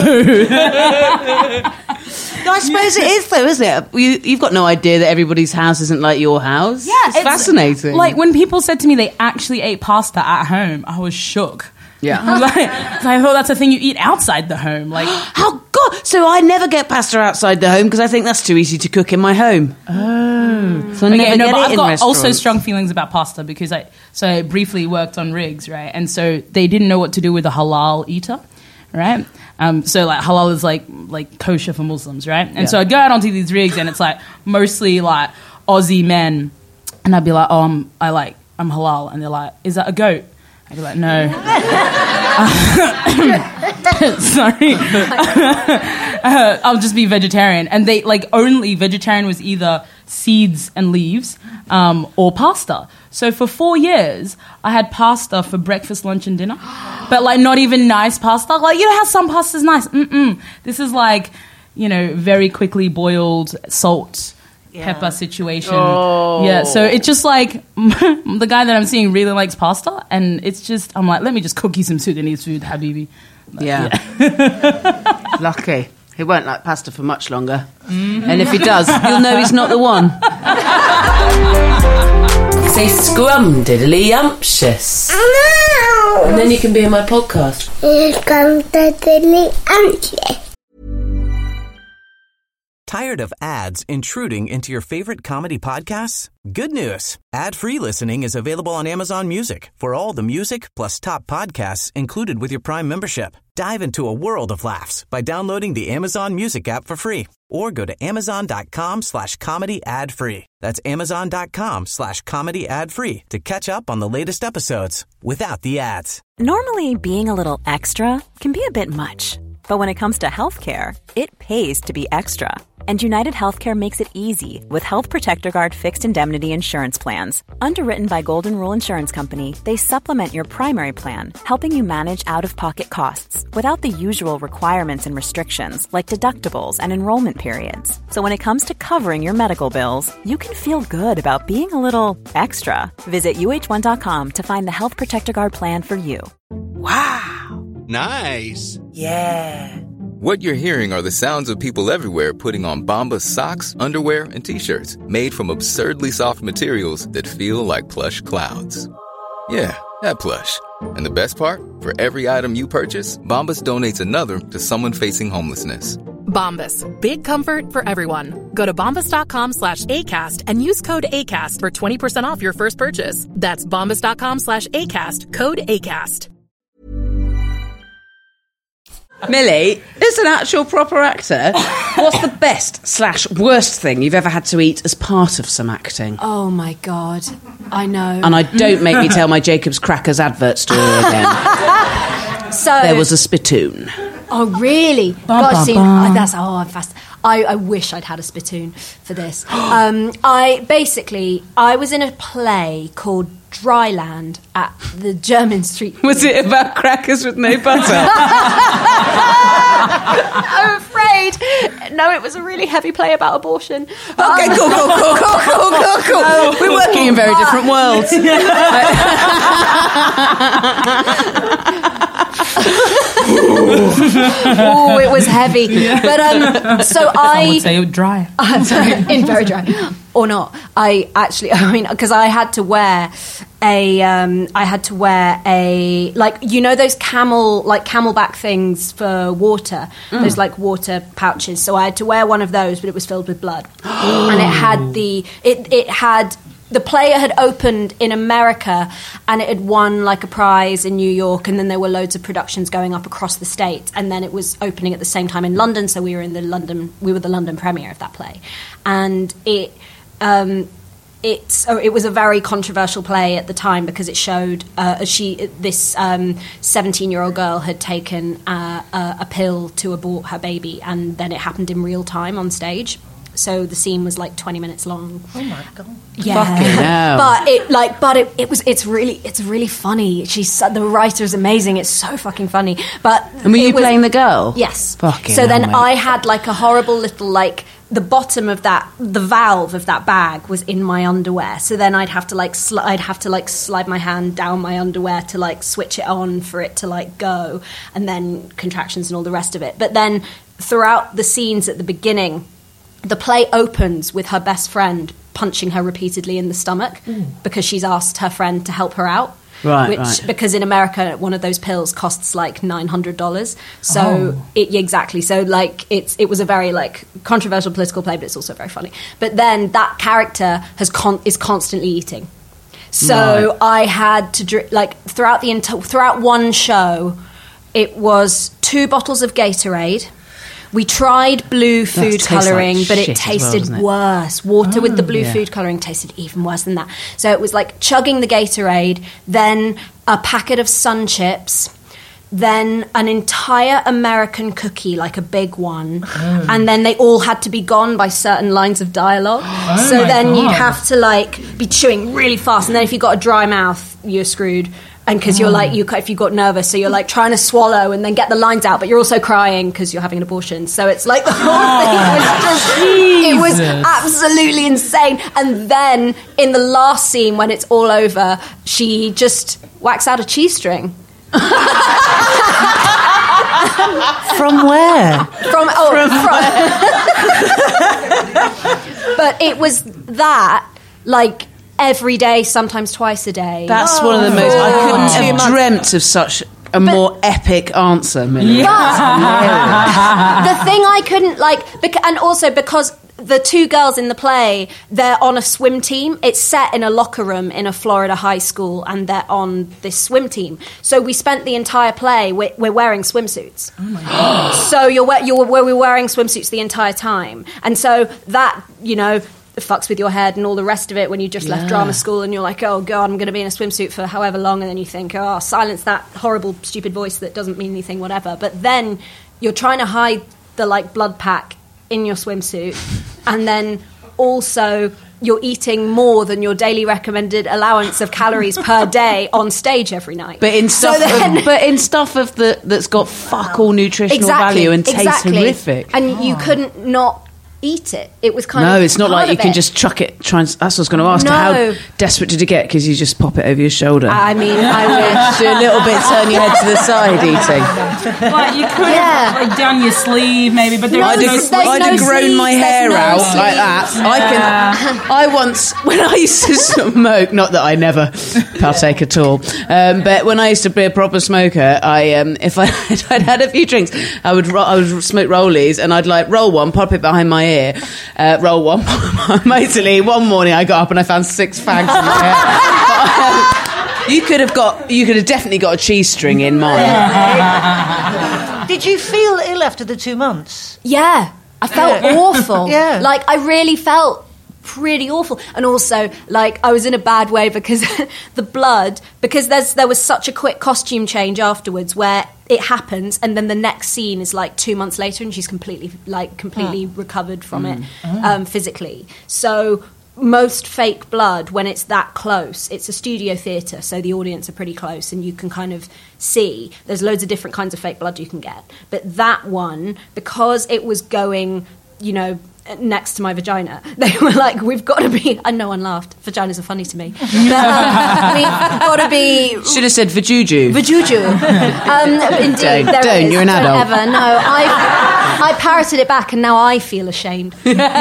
No, I suppose it is, though, isn't it? You, you've got no idea that everybody's house isn't like your house. Yeah, it's, fascinating. Like when people said to me they actually ate pasta at home, I was shook. Yeah. I, was like, I thought that's a thing you eat outside the home. Like, How God? Oh, so I never get pasta outside the home because I think that's too easy to cook in my home. Oh, so I never Okay, no, get but it I've in got restaurants. also strong feelings about pasta because I so I briefly worked on rigs, right? And so they didn't know what to do with a halal eater, right? Um, so like halal is like like kosher for Muslims, right? And Yeah. so I'd go out onto these rigs and it's like mostly like Aussie men, and I'd be like, oh, I'm, I like I'm halal, and they're like, is that a goat? I'd be like, no. Sorry. uh, I'll just be vegetarian. And they, like, only vegetarian was either seeds and leaves um, or pasta. So for four years, I had pasta for breakfast, lunch, and dinner. But, like, not even nice pasta. Like, you know how some pasta's nice? Mm-mm. This is, like, you know, very quickly boiled salt pepper situation. Oh. Yeah, so it's just like the guy that I'm seeing really likes pasta, and it's just I'm like, let me just cook you some Sudanese food, Habibi. Like, Yeah. Lucky. He won't like pasta for much longer. Mm-hmm. And if he does, you'll know he's not the one. Say scrum diddly umptious. And then you can be in my podcast. Scrum diddly umptious. Tired of ads intruding into your favorite comedy podcasts? Good news. Ad-free listening is available on Amazon Music for all the music plus top podcasts included with your Prime membership. Dive into a world of laughs by downloading the Amazon Music app for free or go to amazon.com slash comedy ad free. That's amazon.com slash comedy ad free to catch up on the latest episodes without the ads. Normally, being a little extra can be a bit much. But when it comes to healthcare, it pays to be extra. And United Healthcare makes it easy with Health Protector Guard fixed indemnity insurance plans. Underwritten by Golden Rule Insurance Company, they supplement your primary plan, helping you manage out-of-pocket costs without the usual requirements and restrictions like deductibles and enrollment periods. So when it comes to covering your medical bills, you can feel good about being a little extra. Visit U H one dot com to find the Health Protector Guard plan for you. Wow. Nice. Yeah. What you're hearing are the sounds of people everywhere putting on Bombas socks, underwear, and T-shirts made from absurdly soft materials that feel like plush clouds. Yeah, that plush. And the best part? For every item you purchase, Bombas donates another to someone facing homelessness. Bombas. Big comfort for everyone. Go to bombas.com slash ACAST and use code ACAST for twenty percent off your first purchase. That's bombas.com slash ACAST. Code ACAST. Millie, as an actual proper actor, what's the best slash worst thing you've ever had to eat as part of some acting? Oh my God, I know. And I don't make me tell my Jacob's Crackers advert story again. So there was a spittoon. Oh really? Bum, God, bum, see, bum. that's oh, I'm fast. I, I wish I'd had a spittoon for this. um, I basically I was in a play called Dryland at the Jermyn Street. Was it about crackers with no butter? I'm afraid. No, it was a really heavy play about abortion. Okay, cool, cool, cool, cool, cool, cool, cool. We're working in very different worlds. Oh, it was heavy. But um, so I I would say it would dry. I'm sorry, in very dry or not. I actually, I mean, because I had to wear a, um, I had to wear a like you know those camel like camelback things for water, Mm. those like water pouches. So I had to wear one of those, but it was filled with blood, and it had the it it had. The play had opened in America and it had won like a prize in New York, and then there were loads of productions going up across the States, and then it was opening at the same time in London, so we were in the London we were the London premiere of that play. And it um It's, oh, it was a very controversial play at the time because it showed uh, she this um, seventeen-year-old girl had taken uh, a, a pill to abort her baby, and then it happened in real time on stage. So the scene was like twenty minutes long. Oh my God! Yeah, Fucking hell. but it like, but it, it was it's really it's really funny. She's the writer is amazing. It's so fucking funny. But And were it you was- playing the girl? Yes. Fucking so hell, then mate. I had like a horrible little like the bottom of that the valve of that bag was in my underwear. So then I'd have to like sli- I'd have to like slide my hand down my underwear to like switch it on for it to like go, and then contractions and all the rest of it. But then throughout the scenes at the beginning, the play opens with her best friend punching her repeatedly in the stomach because she's asked her friend to help her out. Right, which right. because in America one of those pills costs like nine hundred dollars. So Oh. it yeah, exactly. So like it's it was a very like controversial political play, but it's also very funny. But then that character has con- is constantly eating. So Right. I had to dr- like throughout the ent- throughout one show, it was two bottles of Gatorade. We tried blue food tastes like colouring, but shit it as well, tasted doesn't it? worse. Water with the Oh. blue Yeah. food colouring tasted even worse than that. So it was like chugging the Gatorade, then a packet of Sun Chips, then an entire American cookie, like a big one, Oh. and then they all had to be gone by certain lines of dialogue. Oh so my then you'd God. have to like be chewing really fast, and then if you got a dry mouth, you're screwed. And because you're Oh. like, you if you got nervous, so you're like trying to swallow and then get the lines out, but you're also crying because you're having an abortion. So it's like the whole thing was just, it was Jesus. absolutely insane. And then in the last scene, when it's all over, she just whacks out a cheese string. From where? From oh, from. But it was that like every day, sometimes twice a day. That's one of the most. I couldn't have dreamt of such a more epic answer, Millie. But the thing I couldn't like, bec- and also because the two girls in the play, they're on a swim team. It's set in a locker room in a Florida high school, and they're on this swim team. So we spent the entire play. We're, we're wearing swimsuits. Oh my god! So you're we- you're we're wearing swimsuits the entire time, and so that you know. fucks with your head and all the rest of it when you just left Yeah. drama school and you're like, oh god, I'm going to be in a swimsuit for however long, and then you think, oh, silence that horrible stupid voice that doesn't mean anything, whatever. But then you're trying to hide the like blood pack in your swimsuit, and then also you're eating more than your daily recommended allowance of calories per day on stage every night. But in So stuff, then- of, but in stuff of the that's got fuck all nutritional Exactly, value and tastes exactly. horrific. and you couldn't not eat it. It was kind No, of it's not part like you of can it. just chuck it. Try and, that's what I was going to ask. No. How desperate did you get? Because you just pop it over your shoulder. I mean, I wish. Do a little bit, turn your head to the side, eating. Like you could have like down your sleeve maybe, but there's I'd no have, sleeve. I'd have grown my hair out like that. I can. I once, when I used to smoke, not that I never partake at all, um, but when I used to be a proper smoker, I um, if I I'd had a few drinks, I would ro- I would smoke rollies, and I'd like roll one, pop it behind my ear, uh, roll one. Basically, one morning I got up and I found six fags in my hair. You could have got, you could have definitely got a cheese string in mine. Did you feel ill after the two months? Yeah, I felt Yeah. awful. Yeah. Like, I really felt pretty awful. And also, like, I was in a bad way because the blood, because there's there was such a quick costume change afterwards where it happens and then the next scene is like two months later and she's completely, like, completely recovered from it um, physically. So most fake blood, when it's that close, it's a studio theatre, so the audience are pretty close and you can kind of see. There's loads of different kinds of fake blood you can get. But that one, because it was going, you know, next to my vagina, they were like, we've got to be, and no one laughed. Vaginas are funny to me. But, um, we've got to be... Should have said vajuju. Vajuju. Um, indeed, Don't, there it don't, is. you're an Don't adult. Ever. No, I, I parroted it back and now I feel ashamed.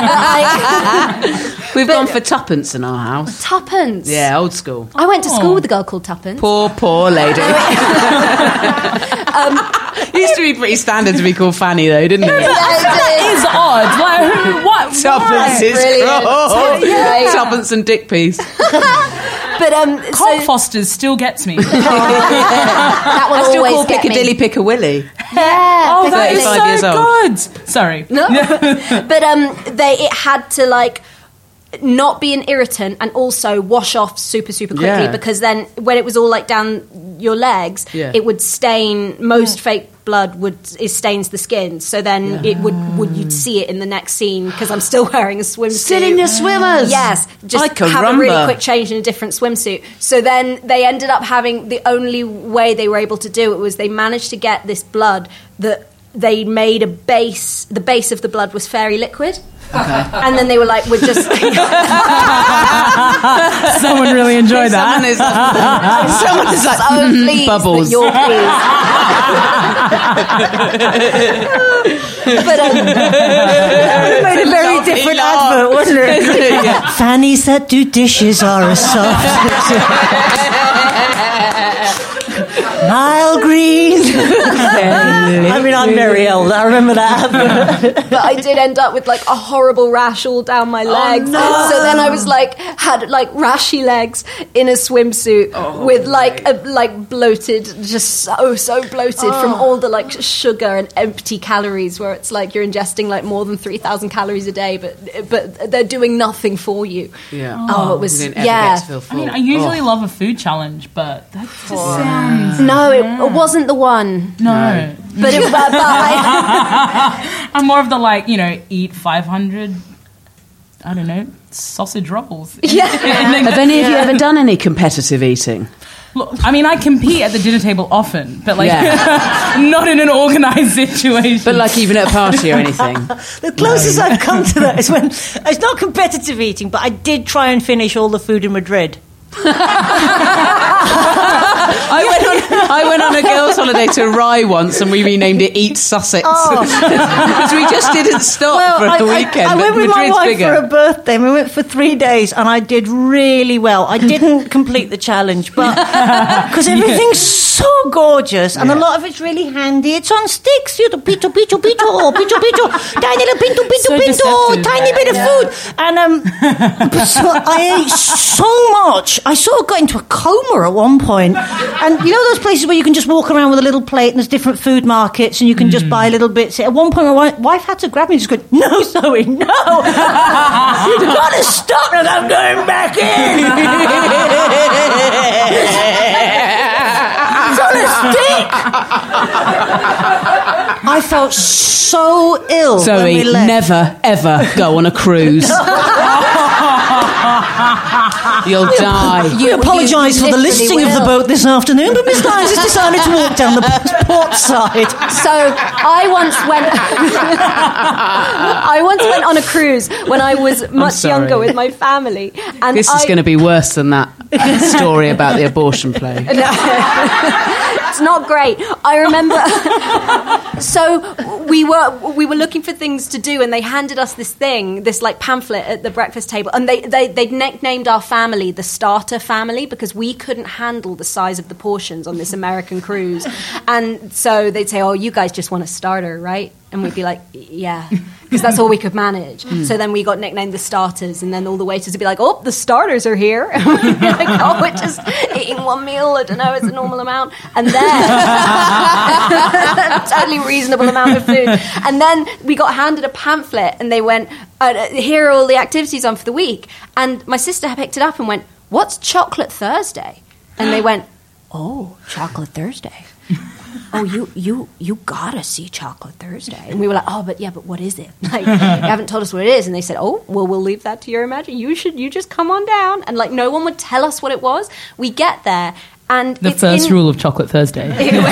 I- We've gone for tuppence in our house. Tuppence. Yeah, old school. I went to school with a girl called Tuppence. Poor, poor lady. um, it used to be pretty standard to be called Fanny, though, didn't it? That is odd. Like, who, what? Tuppence is Brilliant. gross. Yeah, yeah. Tuppence and dick piece. But um, Cock so, Fosters still gets me. that will I still always call get Piccadilly me. Piccawilly. Yeah. Oh, that is thirty-five years so old. good. Sorry. No, but um, they it had to like not be an irritant and also wash off super super quickly Yeah. because then when it was all like down your legs, Yeah. it would stain. Most fake blood would it stains the skin, so then it would would you'd see it in the next scene because I'm still wearing a swimsuit. Still in your swimmers? Yes, just Ay, have a really caramba. quick change in a different swimsuit. So then they ended up having the only way they were able to do it was they managed to get this blood that they made a base. The base of the blood was fairy liquid. Okay. And then they were like, we're just... Someone really enjoyed that. Someone is, someone is like, so mm, pleased bubbles. that you're pleased. But um, It made a very Lovely different laugh. advert, wasn't it? Yeah. Fannies that do dishes are a soft. Nile green. I mean, I'm very old. I remember that. But I did end up with like a horrible rash all down my legs. Oh, no. So then I was like, had like rashy legs in a swimsuit Oh, with like a, like bloated, just so so bloated Oh. from all the like sugar and empty calories. Where it's like you're ingesting like more than three thousand calories a day, but but they're doing nothing for you. Yeah. Oh, it was You didn't ever yeah. get to feel I full. mean, I usually Oh. love a food challenge, but that just sounds... No, it, it wasn't the one. No. But, it, but, but I, I'm more of the, like, you know, eat five hundred, I don't know, sausage rolls. Yeah. Have any of you ever done any competitive eating? Look, I mean, I compete at the dinner table often, but, like, Yeah. not in an organised situation. But, like, even at a party or anything? The closest I've come to that is when it's not competitive eating, but I did try and finish all the food in Madrid. I went on I went on a girls' holiday to Rye once, and we renamed it Eat Sussex because we just didn't stop Well, for I, a I- weekend. I, but went with my Madrid's wife bigger. for a birthday. And we went for three days, and I did really well. I didn't complete the challenge, but because everything's so gorgeous, and a lot of it's really handy. It's on sticks. You know, pito, pito, pito, pito, pito, tiny little pinto, pinto, So pinto, deceptive. tiny bit of Yeah. food, and um, but so I ate so much. I sort of got into a coma at one point, and you know those places where you can just walk around with a little plate and there's different food markets and you can just buy little bits. At one point, my wife, wife had to grab me and just go, "No, Zoe, no, you've got to stop!" And I'm going back in. It's on a stick. I felt so ill. when Zoe, we left. never ever go on a cruise. You'll die. We apologise for the literally listing of the will. boat this afternoon, but Miss Lyons has decided to walk down the port side. So I once went. I once went on a cruise when I was much sorry. younger with my family, and This is I, going to be worse than that story about the abortion play. It's not great. I remember. So we were we were looking for things to do, and they handed us this thing, this like pamphlet at the breakfast table, and they they they nicknamed our family the Starter Family because we couldn't handle the size of the portions on this American cruise, and so they'd say, "Oh, you guys just want a starter, right?" And we'd be like, "Yeah," because that's all we could manage. So then we got nicknamed the Starters, and then all the waiters would be like, "Oh, the starters are here." And we'd be like, "Oh, we're just eating one meal. I don't know, it's a normal amount." And then totally reasonable amount of food. And then we got handed a pamphlet, and they went, uh, "Here are all the activities on for the week." And my sister picked it up and went, "What's Chocolate Thursday?" And they went, "Oh, Chocolate Thursday. Oh, you you you gotta see Chocolate Thursday." And we were like, "Oh, but yeah, but what is it? Like, you haven't told us what it is." And they said, "Oh, well, we'll leave that to your imagination. You should you just come on down." And like, no one would tell us what it was. We get there, and the it's first in- rule of Chocolate Thursday.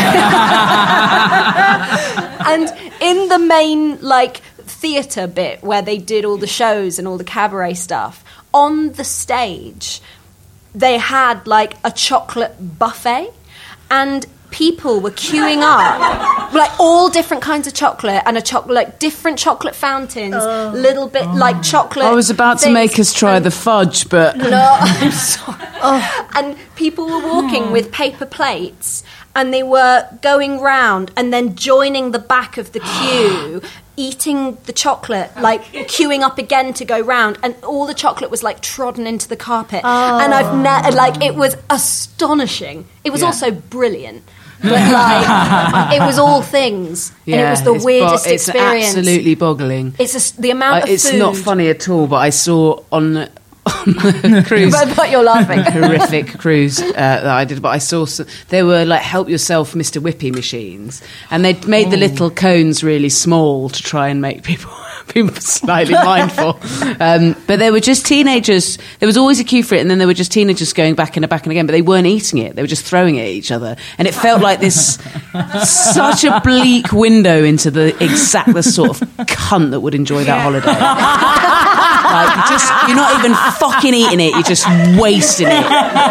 And in the main like theatre bit where they did all the shows and all the cabaret stuff, on the stage they had like a chocolate buffet, and people were queuing up, like all different kinds of chocolate, and a chocolate, like different chocolate fountains, little bit like chocolate. I was about to things. make us try the fudge, but No, I'm sorry. And people were walking with paper plates, and they were going round and then joining the back of the queue, eating the chocolate, like queuing up again to go round, and all the chocolate was like trodden into the carpet. And I've ne- like it was astonishing. It was Yeah. also brilliant. But like, it was all things, and it was the it's weirdest bo- it's experience. absolutely boggling. It's a s the amount Uh, of it's food. not funny at all, but I saw on the, on the cruise. But, but you're laughing. Horrific cruise uh, that I did, but I saw some, they were like help yourself Mister Whippy machines, and they'd made the little cones really small to try and make people be slightly mindful. Um, but they were just teenagers. There was always a queue for it, and then there were just teenagers going back and back and again. But they weren't eating it; they were just throwing it at each other, and it felt like this such a bleak window into the exact the sort of cunt that would enjoy that holiday. Like, just you're not even fucking eating it; you're just wasting it.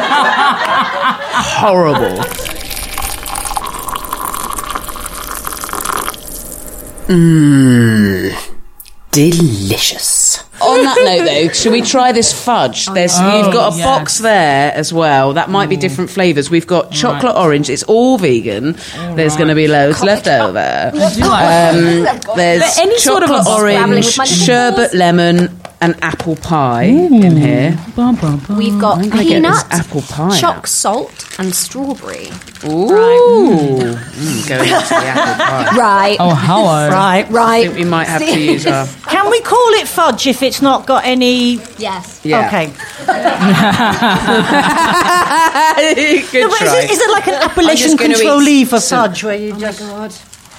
Horrible. Mmm. Delicious. On that note, though, should we try this fudge? There's Oh, you've got a yes. box there as well. That might be different flavours. We've got chocolate orange. It's all vegan. There's going to be loads left over. Um, there's But any sort chocolate of a- orange, with my sherbet lemon, and apple pie in here. Bum, bum, bum. We've got I'm gonna get this peanut, apple pie choc out. salt, and strawberry. Ooh, mm, going into the apple pie. Right. Oh, hello. Right. I Right. think we might have to use our. Can we call it fudge if it's not got any... Yes. Yeah. Okay. Good No, but is, try. it, is it like an I'm Appalachian just gonna control eat leaf for some- fudge where you Oh just... my god.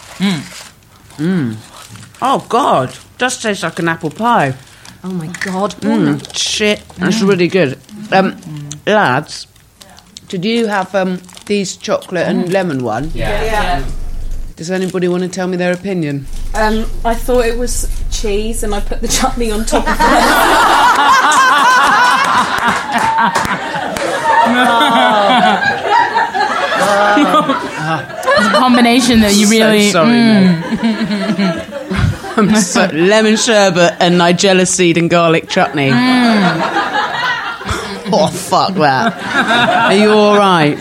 Oh God, does taste like an apple pie. Oh my god. Mm, shit, that's really good. Um, lads, did you have um, these chocolate and lemon one? Yeah. yeah. Does anybody want to tell me their opinion? Um, I thought it was cheese, and I put the chutney on top of it. It's a combination that you really. So sorry, mm. mate. I'm so, lemon sherbet and Nigella seed and garlic chutney. Oh fuck that! Are you all right?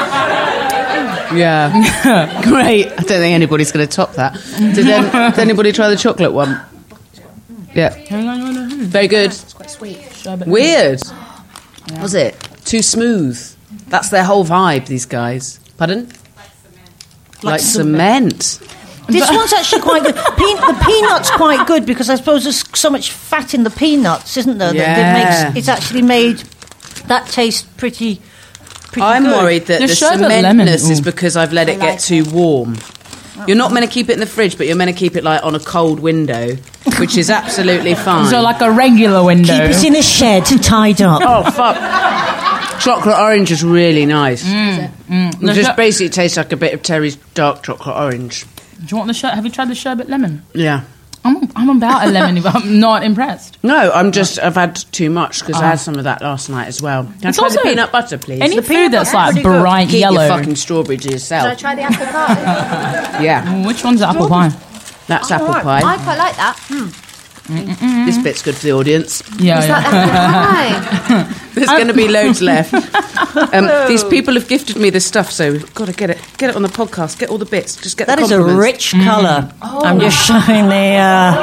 Yeah, great. I don't think anybody's going to top that. Did, an, did anybody try the chocolate one? Yeah, very good. It's quite sweet. Weird. Was it too smooth? That's their whole vibe. These guys. Pardon? Like, like cement. cement. This one's actually quite good. Pe- the peanut's quite good because I suppose there's so much fat in the peanuts, isn't there? Yeah. That it makes it's actually made that taste pretty. pretty I'm good. worried that The the, sherbet lemon, cementness is ooh. because I've let it get too warm. You're not meant to keep it in the fridge, but you're meant to keep it like on a cold window, which is absolutely fine. So like a regular window. Keep it in a shed, tied up. Oh fuck! Chocolate orange is really nice. Mm, mm. It The just sher- basically tastes like a bit of Terry's dark chocolate orange. Do you want the sher- Have you tried the sherbet lemon? Yeah. I'm I'm about a lemon, but I'm not impressed. No, I'm just I've had too much because I had some of that last night as well. Can I It's try also- the peanut butter, please? Any The food peanut that's butter's like pretty good. bright Keep yellow. your fucking strawberry to Should I yourself. try the apple pie? Yeah, Mm, Which one's the apple pie? that's apple pie. I quite like that. Mm. This bit's good for the audience. Yeah, Is yeah. that apple pie? There's going to be loads left. Um, these people have gifted me this stuff, so we've got to get it. Get it on the podcast. Get all the bits. Just get That the is a compliments. rich colour. I'm just showing the.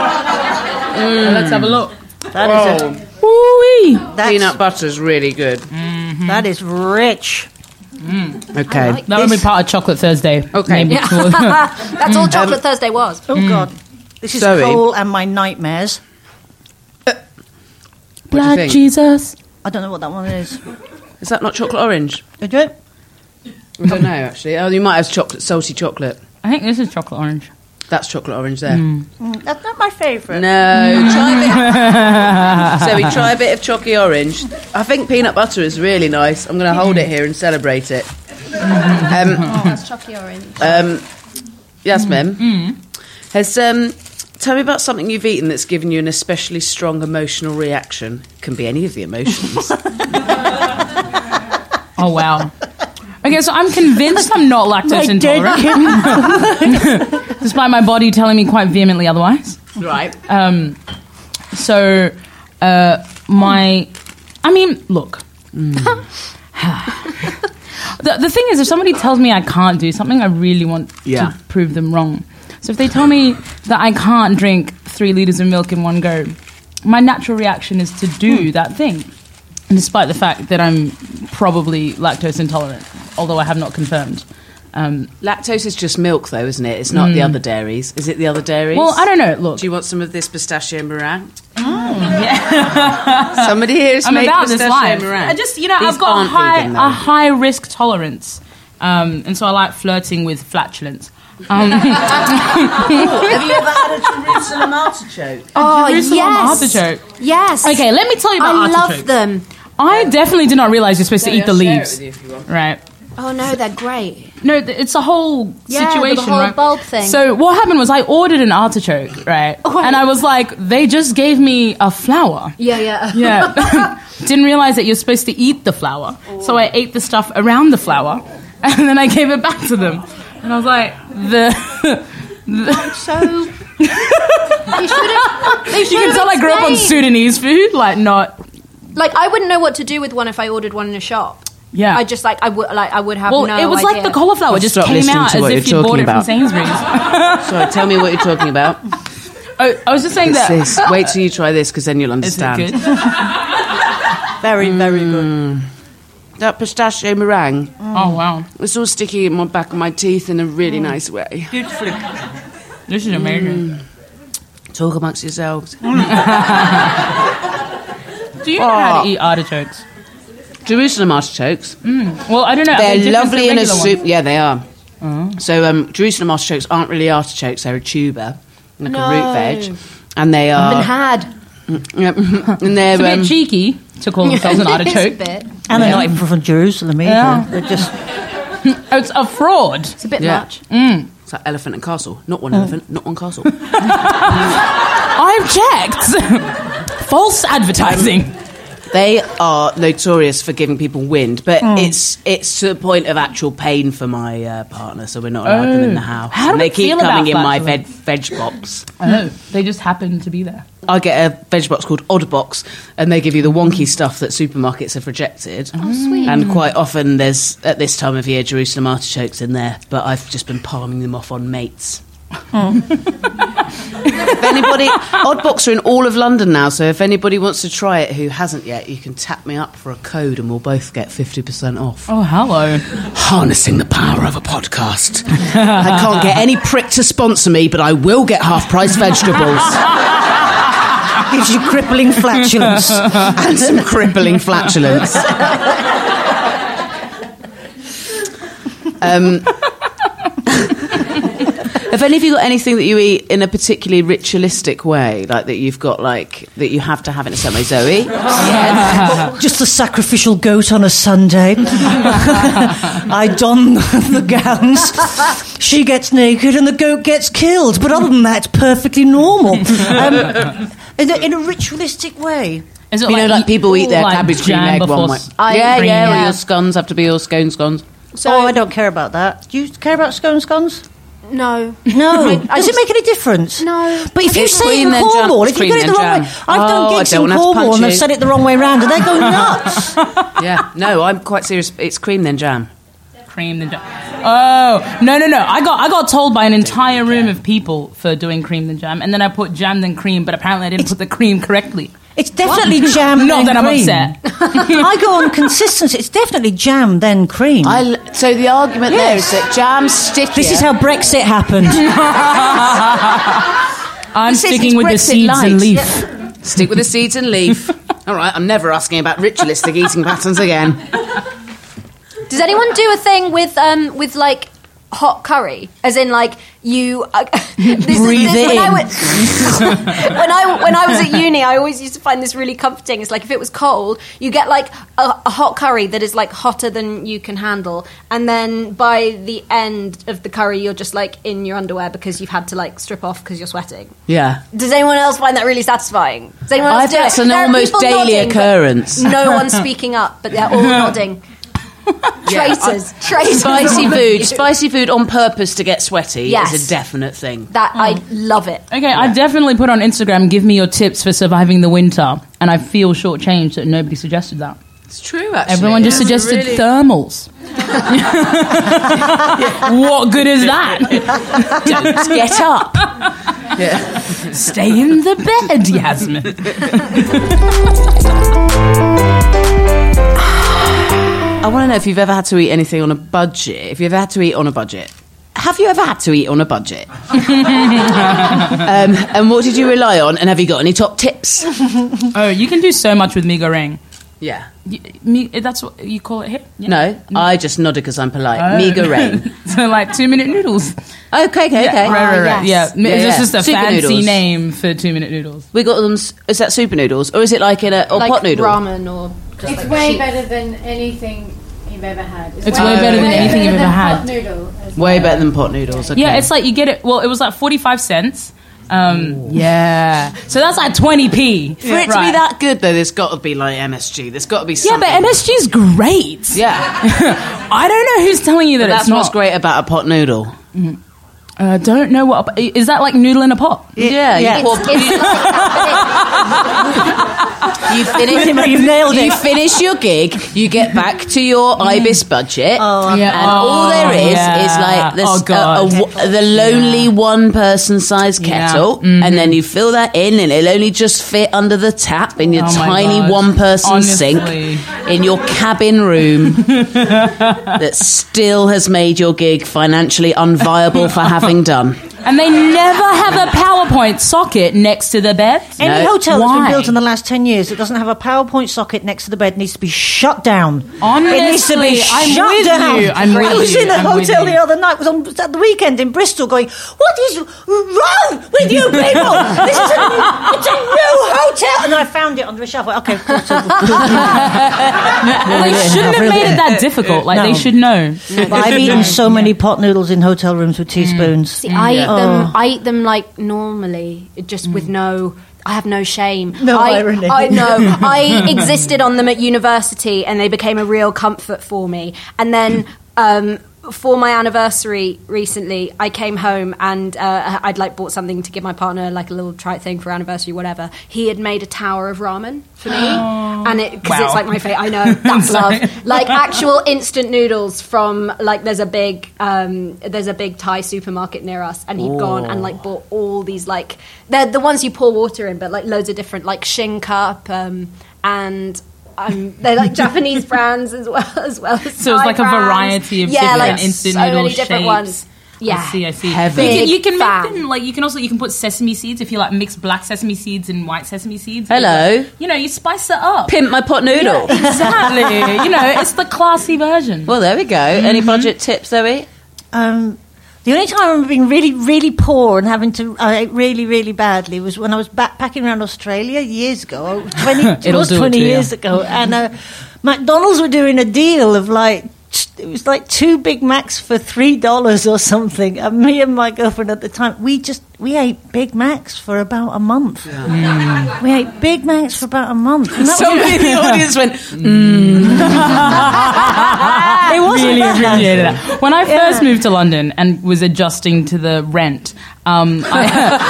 Uh, Let's have a look. that is a, Woo-wee. that's, Peanut butter's really good. that is rich. Okay. like That would be part of Chocolate Thursday. Okay. Maybe. That's all Chocolate Thursday was. Oh God, this is Zoe. Cole and my nightmares. What do you Black think? Jesus. I don't know what that one is. Is that not chocolate orange? Is it? I don't know, actually. Oh, you might have chocolate, salty chocolate. I think this is chocolate orange. That's chocolate orange there. Mm, that's not my favourite. No, try a bit. So we try a bit of chalky orange. I think peanut butter is really nice. I'm going to hold it here and celebrate it. Um, Oh, that's chocolate orange. um, Yasmin, has um, tell me about something you've eaten that's given you an especially strong emotional reaction. Can be any of the emotions. Oh, wow. Okay, so I'm convinced I'm not lactose My dead intolerant, despite my body telling me quite vehemently otherwise. Right. Um, so, uh, my, I mean, look. the, the thing is, if somebody tells me I can't do something, I really want Yeah. to prove them wrong. So if they tell me that I can't drink three litres of milk in one go, my natural reaction is to do that thing. And despite the fact that I'm probably lactose intolerant, although I have not confirmed. Um, Lactose is just milk, though, isn't it? It's not the other dairies. Is it the other dairies? well, I don't know. Look, Do you want some of this pistachio meringue? yeah. Somebody here has I'm made about this pistachio life. meringue. I just, you know, These I've got a aren't high, vegan, though. a high risk tolerance, um, and so I like flirting with flatulence. Um, Have you ever had a Jerusalem artichoke? Oh, Jerusalem yes. artichoke. Yes. Okay, let me tell you about I love artichokes. them. I definitely did not realize you're supposed to eat the I'll share it leaves. with you if you want. Right. Oh, no, they're great. No, th- it's a whole Yeah, situation, the whole right? bulb thing. So what happened was I ordered an artichoke, right? Oh, wait. And I was like, they just gave me a flower. Yeah, yeah. Yeah. Didn't realize that you're supposed to eat the flower. So I ate the stuff around the flower, and then I gave it back to them. And I was like, the So You should've- they You can should've tell I grew up on explained. Sudanese food, like not. Like I wouldn't know what to do with one if I ordered one in a shop. Yeah. I just like I would like I would have Well, no it was idea. like the cauliflower just Stop came listening out to as what if you're you bought talking it from about. Sainsbury's. Sorry, tell me what you're talking about. Oh, I was just saying What's that. this? Wait till you try this, because then you'll Is it understand. good? very, very good. That pistachio meringue, Oh wow, it's all sticky in my back of my teeth in a really nice way. Beautifully. this is amazing. Talk amongst yourselves. Do you know how to eat artichokes? Jerusalem artichokes. Well, I don't know. Are They're they different to lovely in a regular soup. ones? Yeah, they are. So um, Jerusalem artichokes aren't really artichokes; they're a tuber, like No. a root veg, and they are. been had. Yep. and they're It's a bit um, cheeky to call themselves an It is a artichoke. bit. And they're not even from Jerusalem either. Yeah. They're just Oh, it's a fraud. It's a bit Yeah. much. It's like elephant and castle. Not one elephant, not one castle. I've checked. False advertising. They are notorious for giving people wind, but it's it's to the point of actual pain for my uh, partner, so we're not allowed them in the house. How do and they we keep feel coming about in my veg, flatulence? veg box. Oh, they just happen to be there. I get a veg box called Odd Box, and they give you the wonky stuff that supermarkets have rejected. Oh, sweet. And quite often there's, at this time of year, Jerusalem artichokes in there, but I've just been palming them off on mates. If anybody, Odd Box are in all of London now, so if anybody wants to try it who hasn't yet, you can tap me up for a code and we'll both get fifty percent off. Oh, hello. Harnessing the power of a podcast. I can't get any prick to sponsor me, but I will get half-price vegetables. gives you crippling flatulence. And some crippling flatulence. um, have any of you got anything that you eat in a particularly ritualistic way, like that you've got, like that you have to have in a certain way, Zoe? Yes. Just the sacrificial goat on a Sunday. I don the gowns. She gets naked and the goat gets killed. But other than that, it's perfectly normal. Um, in, a, in a ritualistic way. Is it you like know, like people eat their like cabbage cream jam egg one before way. s- Yeah, cream? yeah, or Yeah. your scones have to be all scone scones. So oh, I don't care about that. Do you care about scone scones? No. No. I- I Does it just- make any difference? No. But if you It's say it cream in then jam. Cornwall, It's if you cream get it the then wrong jam. way... I've Oh, done I gigs don't in wanna have to Cornwall punch and they've you. said it the wrong way round and they go nuts. Yeah, no, I'm quite serious. It's cream then jam. Cream then jam. Oh no no no! I got I got told by an entire room of people for doing cream then jam, and then I put jam then cream, but apparently I didn't put the cream correctly. It's definitely jam Not then that I'm cream. upset. I go on consistency. It's definitely jam then cream. I l- so the argument there is that jam's stickier. This is how Brexit happened. I'm This is- sticking it's with the Brexit seeds light. and leaf. Yeah. Stick with the seeds and leaf. All right, I'm never asking about ritualistic eating patterns again. Does anyone do a thing with um with like hot curry, as in like you uh, this is- Breathe this- when in. I was, when I when I was at uni, I always used to find this really comforting. It's like if it was cold, you get like a, a hot curry that is like hotter than you can handle, and then by the end of the curry, you're just like in your underwear because you've had to like strip off because you're sweating. Yeah. Does anyone else find that really satisfying? Does anyone else I've- do that's it? an There are almost people daily nodding, but occurrence. No one's speaking up, but they're all nodding. Traitors, traitors. Spicy food, spicy food on purpose to get sweaty Yes. is a definite thing. That I love it. Okay, I definitely put on Instagram, give me your tips for surviving the winter, and I feel shortchanged that nobody suggested that. It's true, actually. Everyone just It's suggested really- thermals. What good is that? Don't get up. Yeah. Stay in the bed, Yasmin. I want to know if you've ever had to eat anything on a budget. If you've ever had to eat on a budget. Have you ever had to eat on a budget? um, and what did you rely on? And have you got any top tips? Oh, you can do so much with mi goreng. Yeah. Y- mi- That's what you call it here? Yeah. No, I just nodded because I'm polite. Oh. Mi goreng. So like two minute noodles. Okay, okay, okay. Yeah, right, right, right. yes. Yeah, Yeah, it's yeah. just a Super fancy noodles. name for two minute noodles. We got them. s- Is that super noodles or is it like in a or Like pot noodle? ramen or just It's like way sheep. better than anything you've ever had. It's way better than anything you've ever had. Hot noodle as Way well. better than pot noodles. Okay. Yeah, it's like you get it. Well, it was like forty-five cents. Um, yeah, so that's like twenty p For it to be that good though, there's got to be like M S G. There's got to be Yeah, something. but M S G is great. Yeah. I don't know who's telling you that But it's that's not. what's great about a pot noodle. Uh, don't know what... Is that like noodle in a pot? Yeah. Yeah. You, pour, you finish, You've nailed it. You finish your gig, you get back to your Ibis budget, Oh, Yeah. and all there is yeah. is like this, Oh, God. a- a w- the lonely one-person size kettle, Yeah. and then you fill that in, and it'll only just fit under the tap in your Oh, my tiny God. one-person Honestly. sink in your cabin room that still has made your gig financially unviable for having done. And they never have a PowerPoint socket next to the bed? Any No. hotel that's Why? been built in the last ten years that doesn't have a PowerPoint socket next to the bed needs to be shut down. Honestly, it needs to be I'm shut with down. you. I'm I with was you. in a I'm with hotel you. the other night, was on at the weekend in Bristol going, what is wrong with you people? This is a new, it's a new hotel. And I found it under a shelf. Okay, of course. They shouldn't have made it that difficult. Like, No. they should know. But I've eaten so many pot noodles in hotel rooms with teaspoons. See, I eat Oh. them. I eat them like normally, just with no. I have no shame. No I, irony. I know. I existed on them at university, and they became a real comfort for me. And then. Um, for my anniversary recently, I came home and uh, I'd like bought something to give my partner, like a little trite thing for anniversary, whatever. He had made a tower of ramen for me, and it because Wow. it's like my favorite. I know that's sorry. love, like actual instant noodles from like there's a big um, there's a big Thai supermarket near us, and he'd gone and like bought all these like they're the ones you pour water in, but like loads of different like shin cup um, and. Um, they're like Japanese brands as well as well. As So it's Thai like a brands. variety of yeah, different like instant so noodle many different shapes. ones. Yeah, I see, I see. Heavy. But you can, you can Big make fan. them, like, you can also, you can put sesame seeds if you, like, mix black sesame seeds and white sesame seeds. Hello. Like, you know, you spice it up. Pimp my pot noodle. Yeah, exactly. You know, it's the classy version. Well, there we go. Any budget tips, Zoe? Um, the only time I remember being really, really poor and having to I ate really, really badly was when I was backpacking around Australia years ago. twenty, it It'll was do it twenty to you. years ago, and uh, McDonald's were doing a deal of like it was like two Big Macs for three dollars or something. And me and my girlfriend at the time, we just we ate Big Macs for about a month. Mm. We ate Big Macs for about a month. And that Somebody was in the audience went, mm. It wasn't really bad. appreciated that. When I first Yeah. moved to London and was adjusting to the rent, um, I,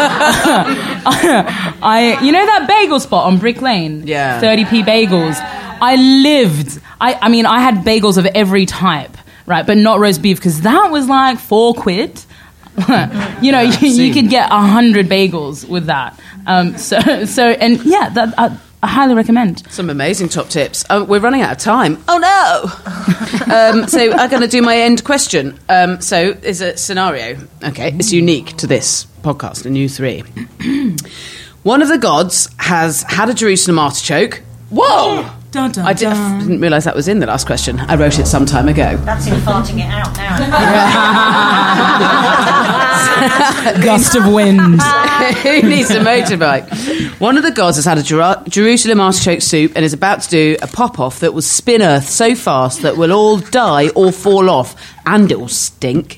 I, you know that bagel spot on Brick Lane? Yeah. thirty p bagels. I lived, I, I mean, I had bagels of every type, right? But not roast beef, because that was like four quid. You know, you, you could get a hundred bagels with that. Um, so, so, and yeah, that, I, I highly recommend. Some amazing top tips. Oh, we're running out of time. Oh, no. um, so I'm going to do my end question. Um, so there's a scenario. Okay, it's unique to this podcast and you three. One of the gods has had a Jerusalem artichoke. Whoa! Dun, dun, I, did, I didn't realise that was in the last question. I wrote it some time ago. That's him farting it out now. Gust of wind. Who needs a motorbike? One of the gods has had a Jer- Jerusalem artichoke soup and is about to do a pop-off that will spin Earth so fast that we'll all die or fall off, and it'll stink.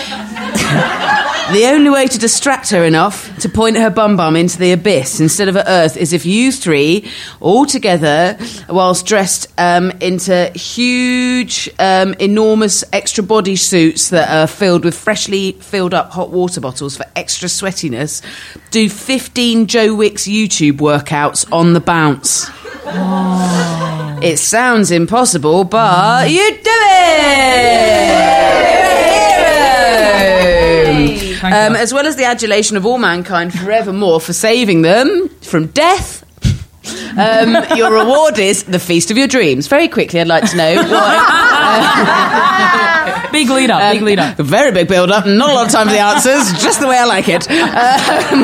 The only way to distract her enough to point her bum bum into the abyss instead of at Earth is if you three, all together, whilst dressed um, into huge, um, enormous extra body suits that are filled with freshly filled up hot water bottles for extra sweatiness, do fifteen Joe Wicks YouTube workouts on the bounce. Oh. It sounds impossible, but you do it! Um, as well as the adulation of all mankind forevermore for saving them from death. Um, your reward is the feast of your dreams. Very quickly, I'd like to know what... Uh, big lead up, um, big lead up. Very big build up, not a lot of time for the answers, just the way I like it. Um,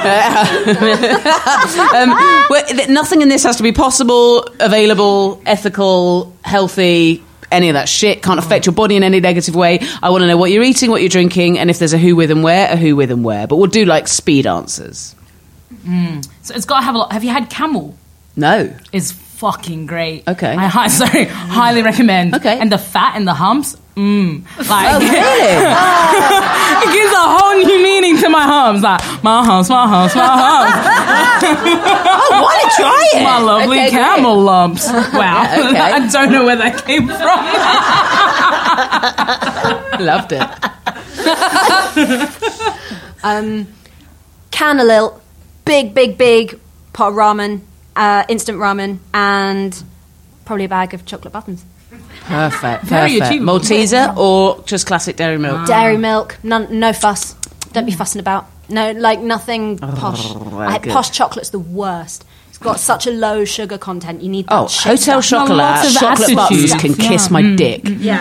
uh, um, well, nothing in this has to be possible, available, ethical, healthy... Any of that shit can't affect your body in any negative way. I want to know what you're eating, what you're drinking, and if there's a who, with, and where, a who, with, and where. But we'll do like speed answers. Mm. So it's got to have a lot. Have you had camel? No. It's fucking great. Okay. I hi- sorry, highly recommend. Okay. And the fat and the humps, mmm. Like, Oh, really? it gives a whole new meaning to my humps. Like, my humps, my humps, my humps. I want to try it. My lovely Okay, camel great. lumps. Wow. Yeah, okay. I don't know where that came from. Loved it. um, can of Lilt, big, big, big pot of ramen, uh, instant ramen, and probably a bag of chocolate buttons. Perfect. Very Perfect. achievable. Malteser or just classic dairy milk? Dairy milk, none, no fuss. Don't be fussing about. No, like nothing posh. Oh, I, good. posh chocolate's the worst. It's got such a low sugar content. You need that Oh, shit hotel stuff. chocolate, Lots of chocolate attitude. buttons can kiss Yeah. my Mm. dick. Yeah.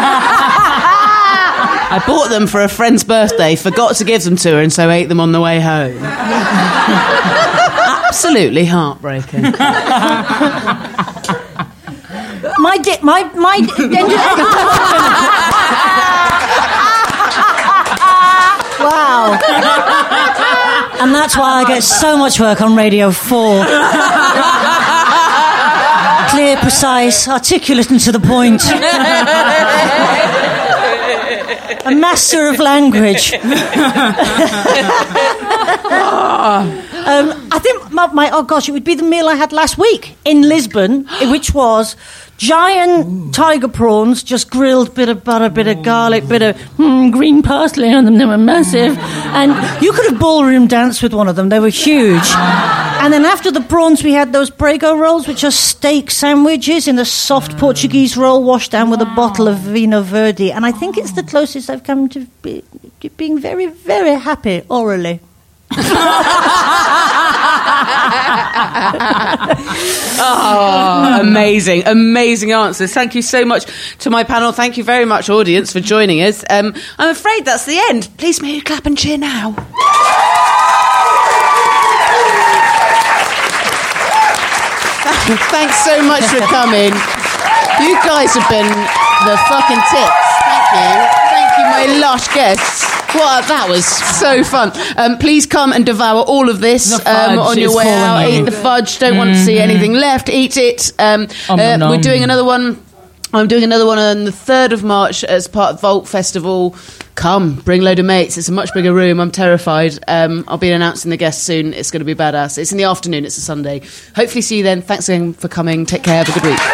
I bought them for a friend's birthday, forgot to give them to her, and so ate them on the way home. Absolutely heartbreaking. My dick, my my. Wow. And that's why I get so much work on Radio four. Clear, precise, articulate and to the point. A master of language. um, I think my, my, oh gosh, it would be the meal I had last week in Lisbon, which was giant Ooh. tiger prawns, just grilled, bit of butter, bit of garlic, bit of mm, green parsley on them. They were massive. And you could have ballroom danced with one of them. They were huge. And then after the prawns, we had those prego rolls, which are steak sandwiches in a soft Portuguese roll washed down with a bottle of Vinho Verde. And I think it's the closest I've come to, be, to being very, very happy orally. Oh, amazing, amazing answers. Thank you so much to my panel. Thank you very much, audience, for joining us. Um, I'm afraid that's the end. Please may you clap and cheer now. Thanks so much for coming. You guys have been the fucking tits. Thank you. Thank you, my lush guests. What, that was so fun. Um, please come and devour all of this um, on your way out. Eat the fudge. Don't mm-hmm. want to see anything left. Eat it. Um, um, uh, we're doing another one. I'm doing another one on the third of March as part of Vault Festival. Come, bring a load of mates. It's a much bigger room. I'm terrified. Um, I'll be announcing the guests soon. It's going to be badass. It's in the afternoon. It's a Sunday. Hopefully see you then. Thanks again for coming. Take care. Have a good week.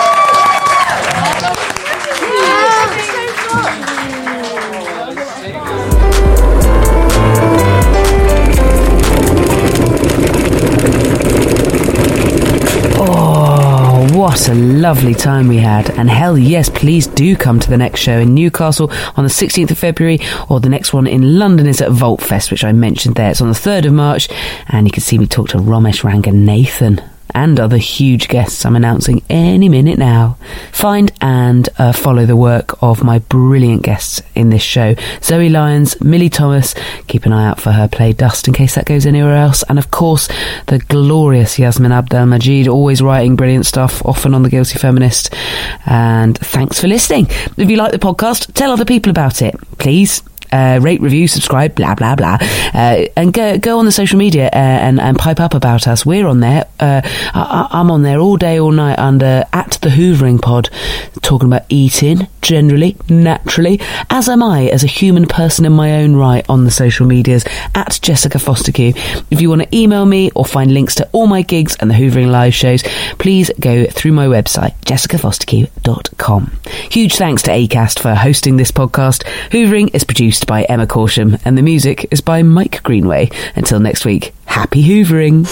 What a lovely time we had. And hell yes, please do come to the next show in Newcastle on the sixteenth of February, or the next one in London is at Vault Fest, which I mentioned there. It's on the third of March, and you can see me talk to Romesh Ranganathan and other huge guests I'm announcing any minute now. Find and uh, follow the work of my brilliant guests in this show. Zoe Lyons, Millie Thomas, keep an eye out for her play Dust in case that goes anywhere else, and of course the glorious Yasmin Abdel-Majid, always writing brilliant stuff, often on The Guilty Feminist. And thanks for listening. If you like the podcast, tell other people about it, please. Uh, rate, review, subscribe, blah blah blah, uh, and go go on the social media uh, and and pipe up about us. We're on there. Uh, I, I'm on there all day, all night under at the Hoovering Pod, talking about eating generally, naturally. As am I, as a human person in my own right, on the social medias at Jessica Fostekew. If you want to email me or find links to all my gigs and the Hoovering live shows, please go through my website jessica fostekew dot com. Huge thanks to Acast for hosting this podcast. Hoovering is produced by Emma Corsham, and the music is by Mike Greenway. Until next week, happy hoovering.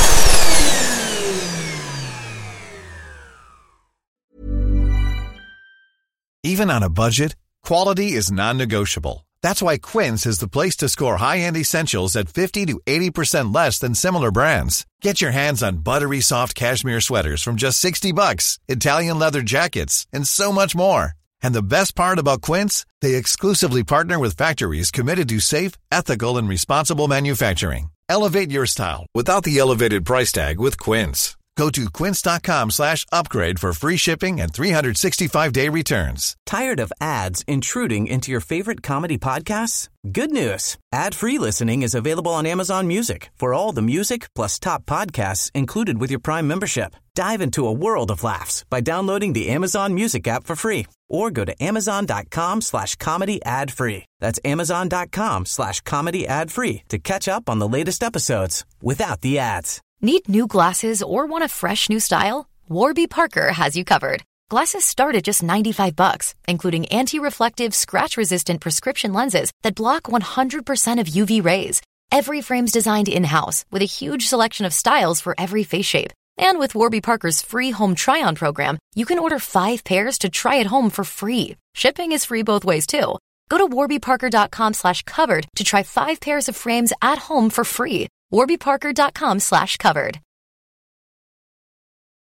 Even on a budget, quality is non-negotiable. That's why Quince is the place to score high-end essentials at fifty to eighty percent less than similar brands. Get your hands on buttery soft cashmere sweaters from just sixty bucks, Italian leather jackets, and so much more. And the best part about Quince, they exclusively partner with factories committed to safe, ethical, and responsible manufacturing. Elevate your style without the elevated price tag with Quince. Go to quince.com slash upgrade for free shipping and three sixty-five day returns. Tired of ads intruding into your favorite comedy podcasts? Good news. Ad-free listening is available on Amazon Music for all the music plus top podcasts included with your Prime membership. Dive into a world of laughs by downloading the Amazon Music app for free, or go to amazon.com slash comedy ad free. That's amazon.com slash comedy ad free to catch up on the latest episodes without the ads. Need new glasses or want a fresh new style? Warby Parker has you covered. Glasses start at just ninety-five bucks, including anti-reflective, scratch-resistant prescription lenses that block one hundred percent of U V rays. Every frame's designed in-house with a huge selection of styles for every face shape. And with Warby Parker's free home try-on program, you can order five pairs to try at home for free. Shipping is free both ways, too. Go to warbyparker.com slash covered to try five pairs of frames at home for free. warbyparker.com slash covered.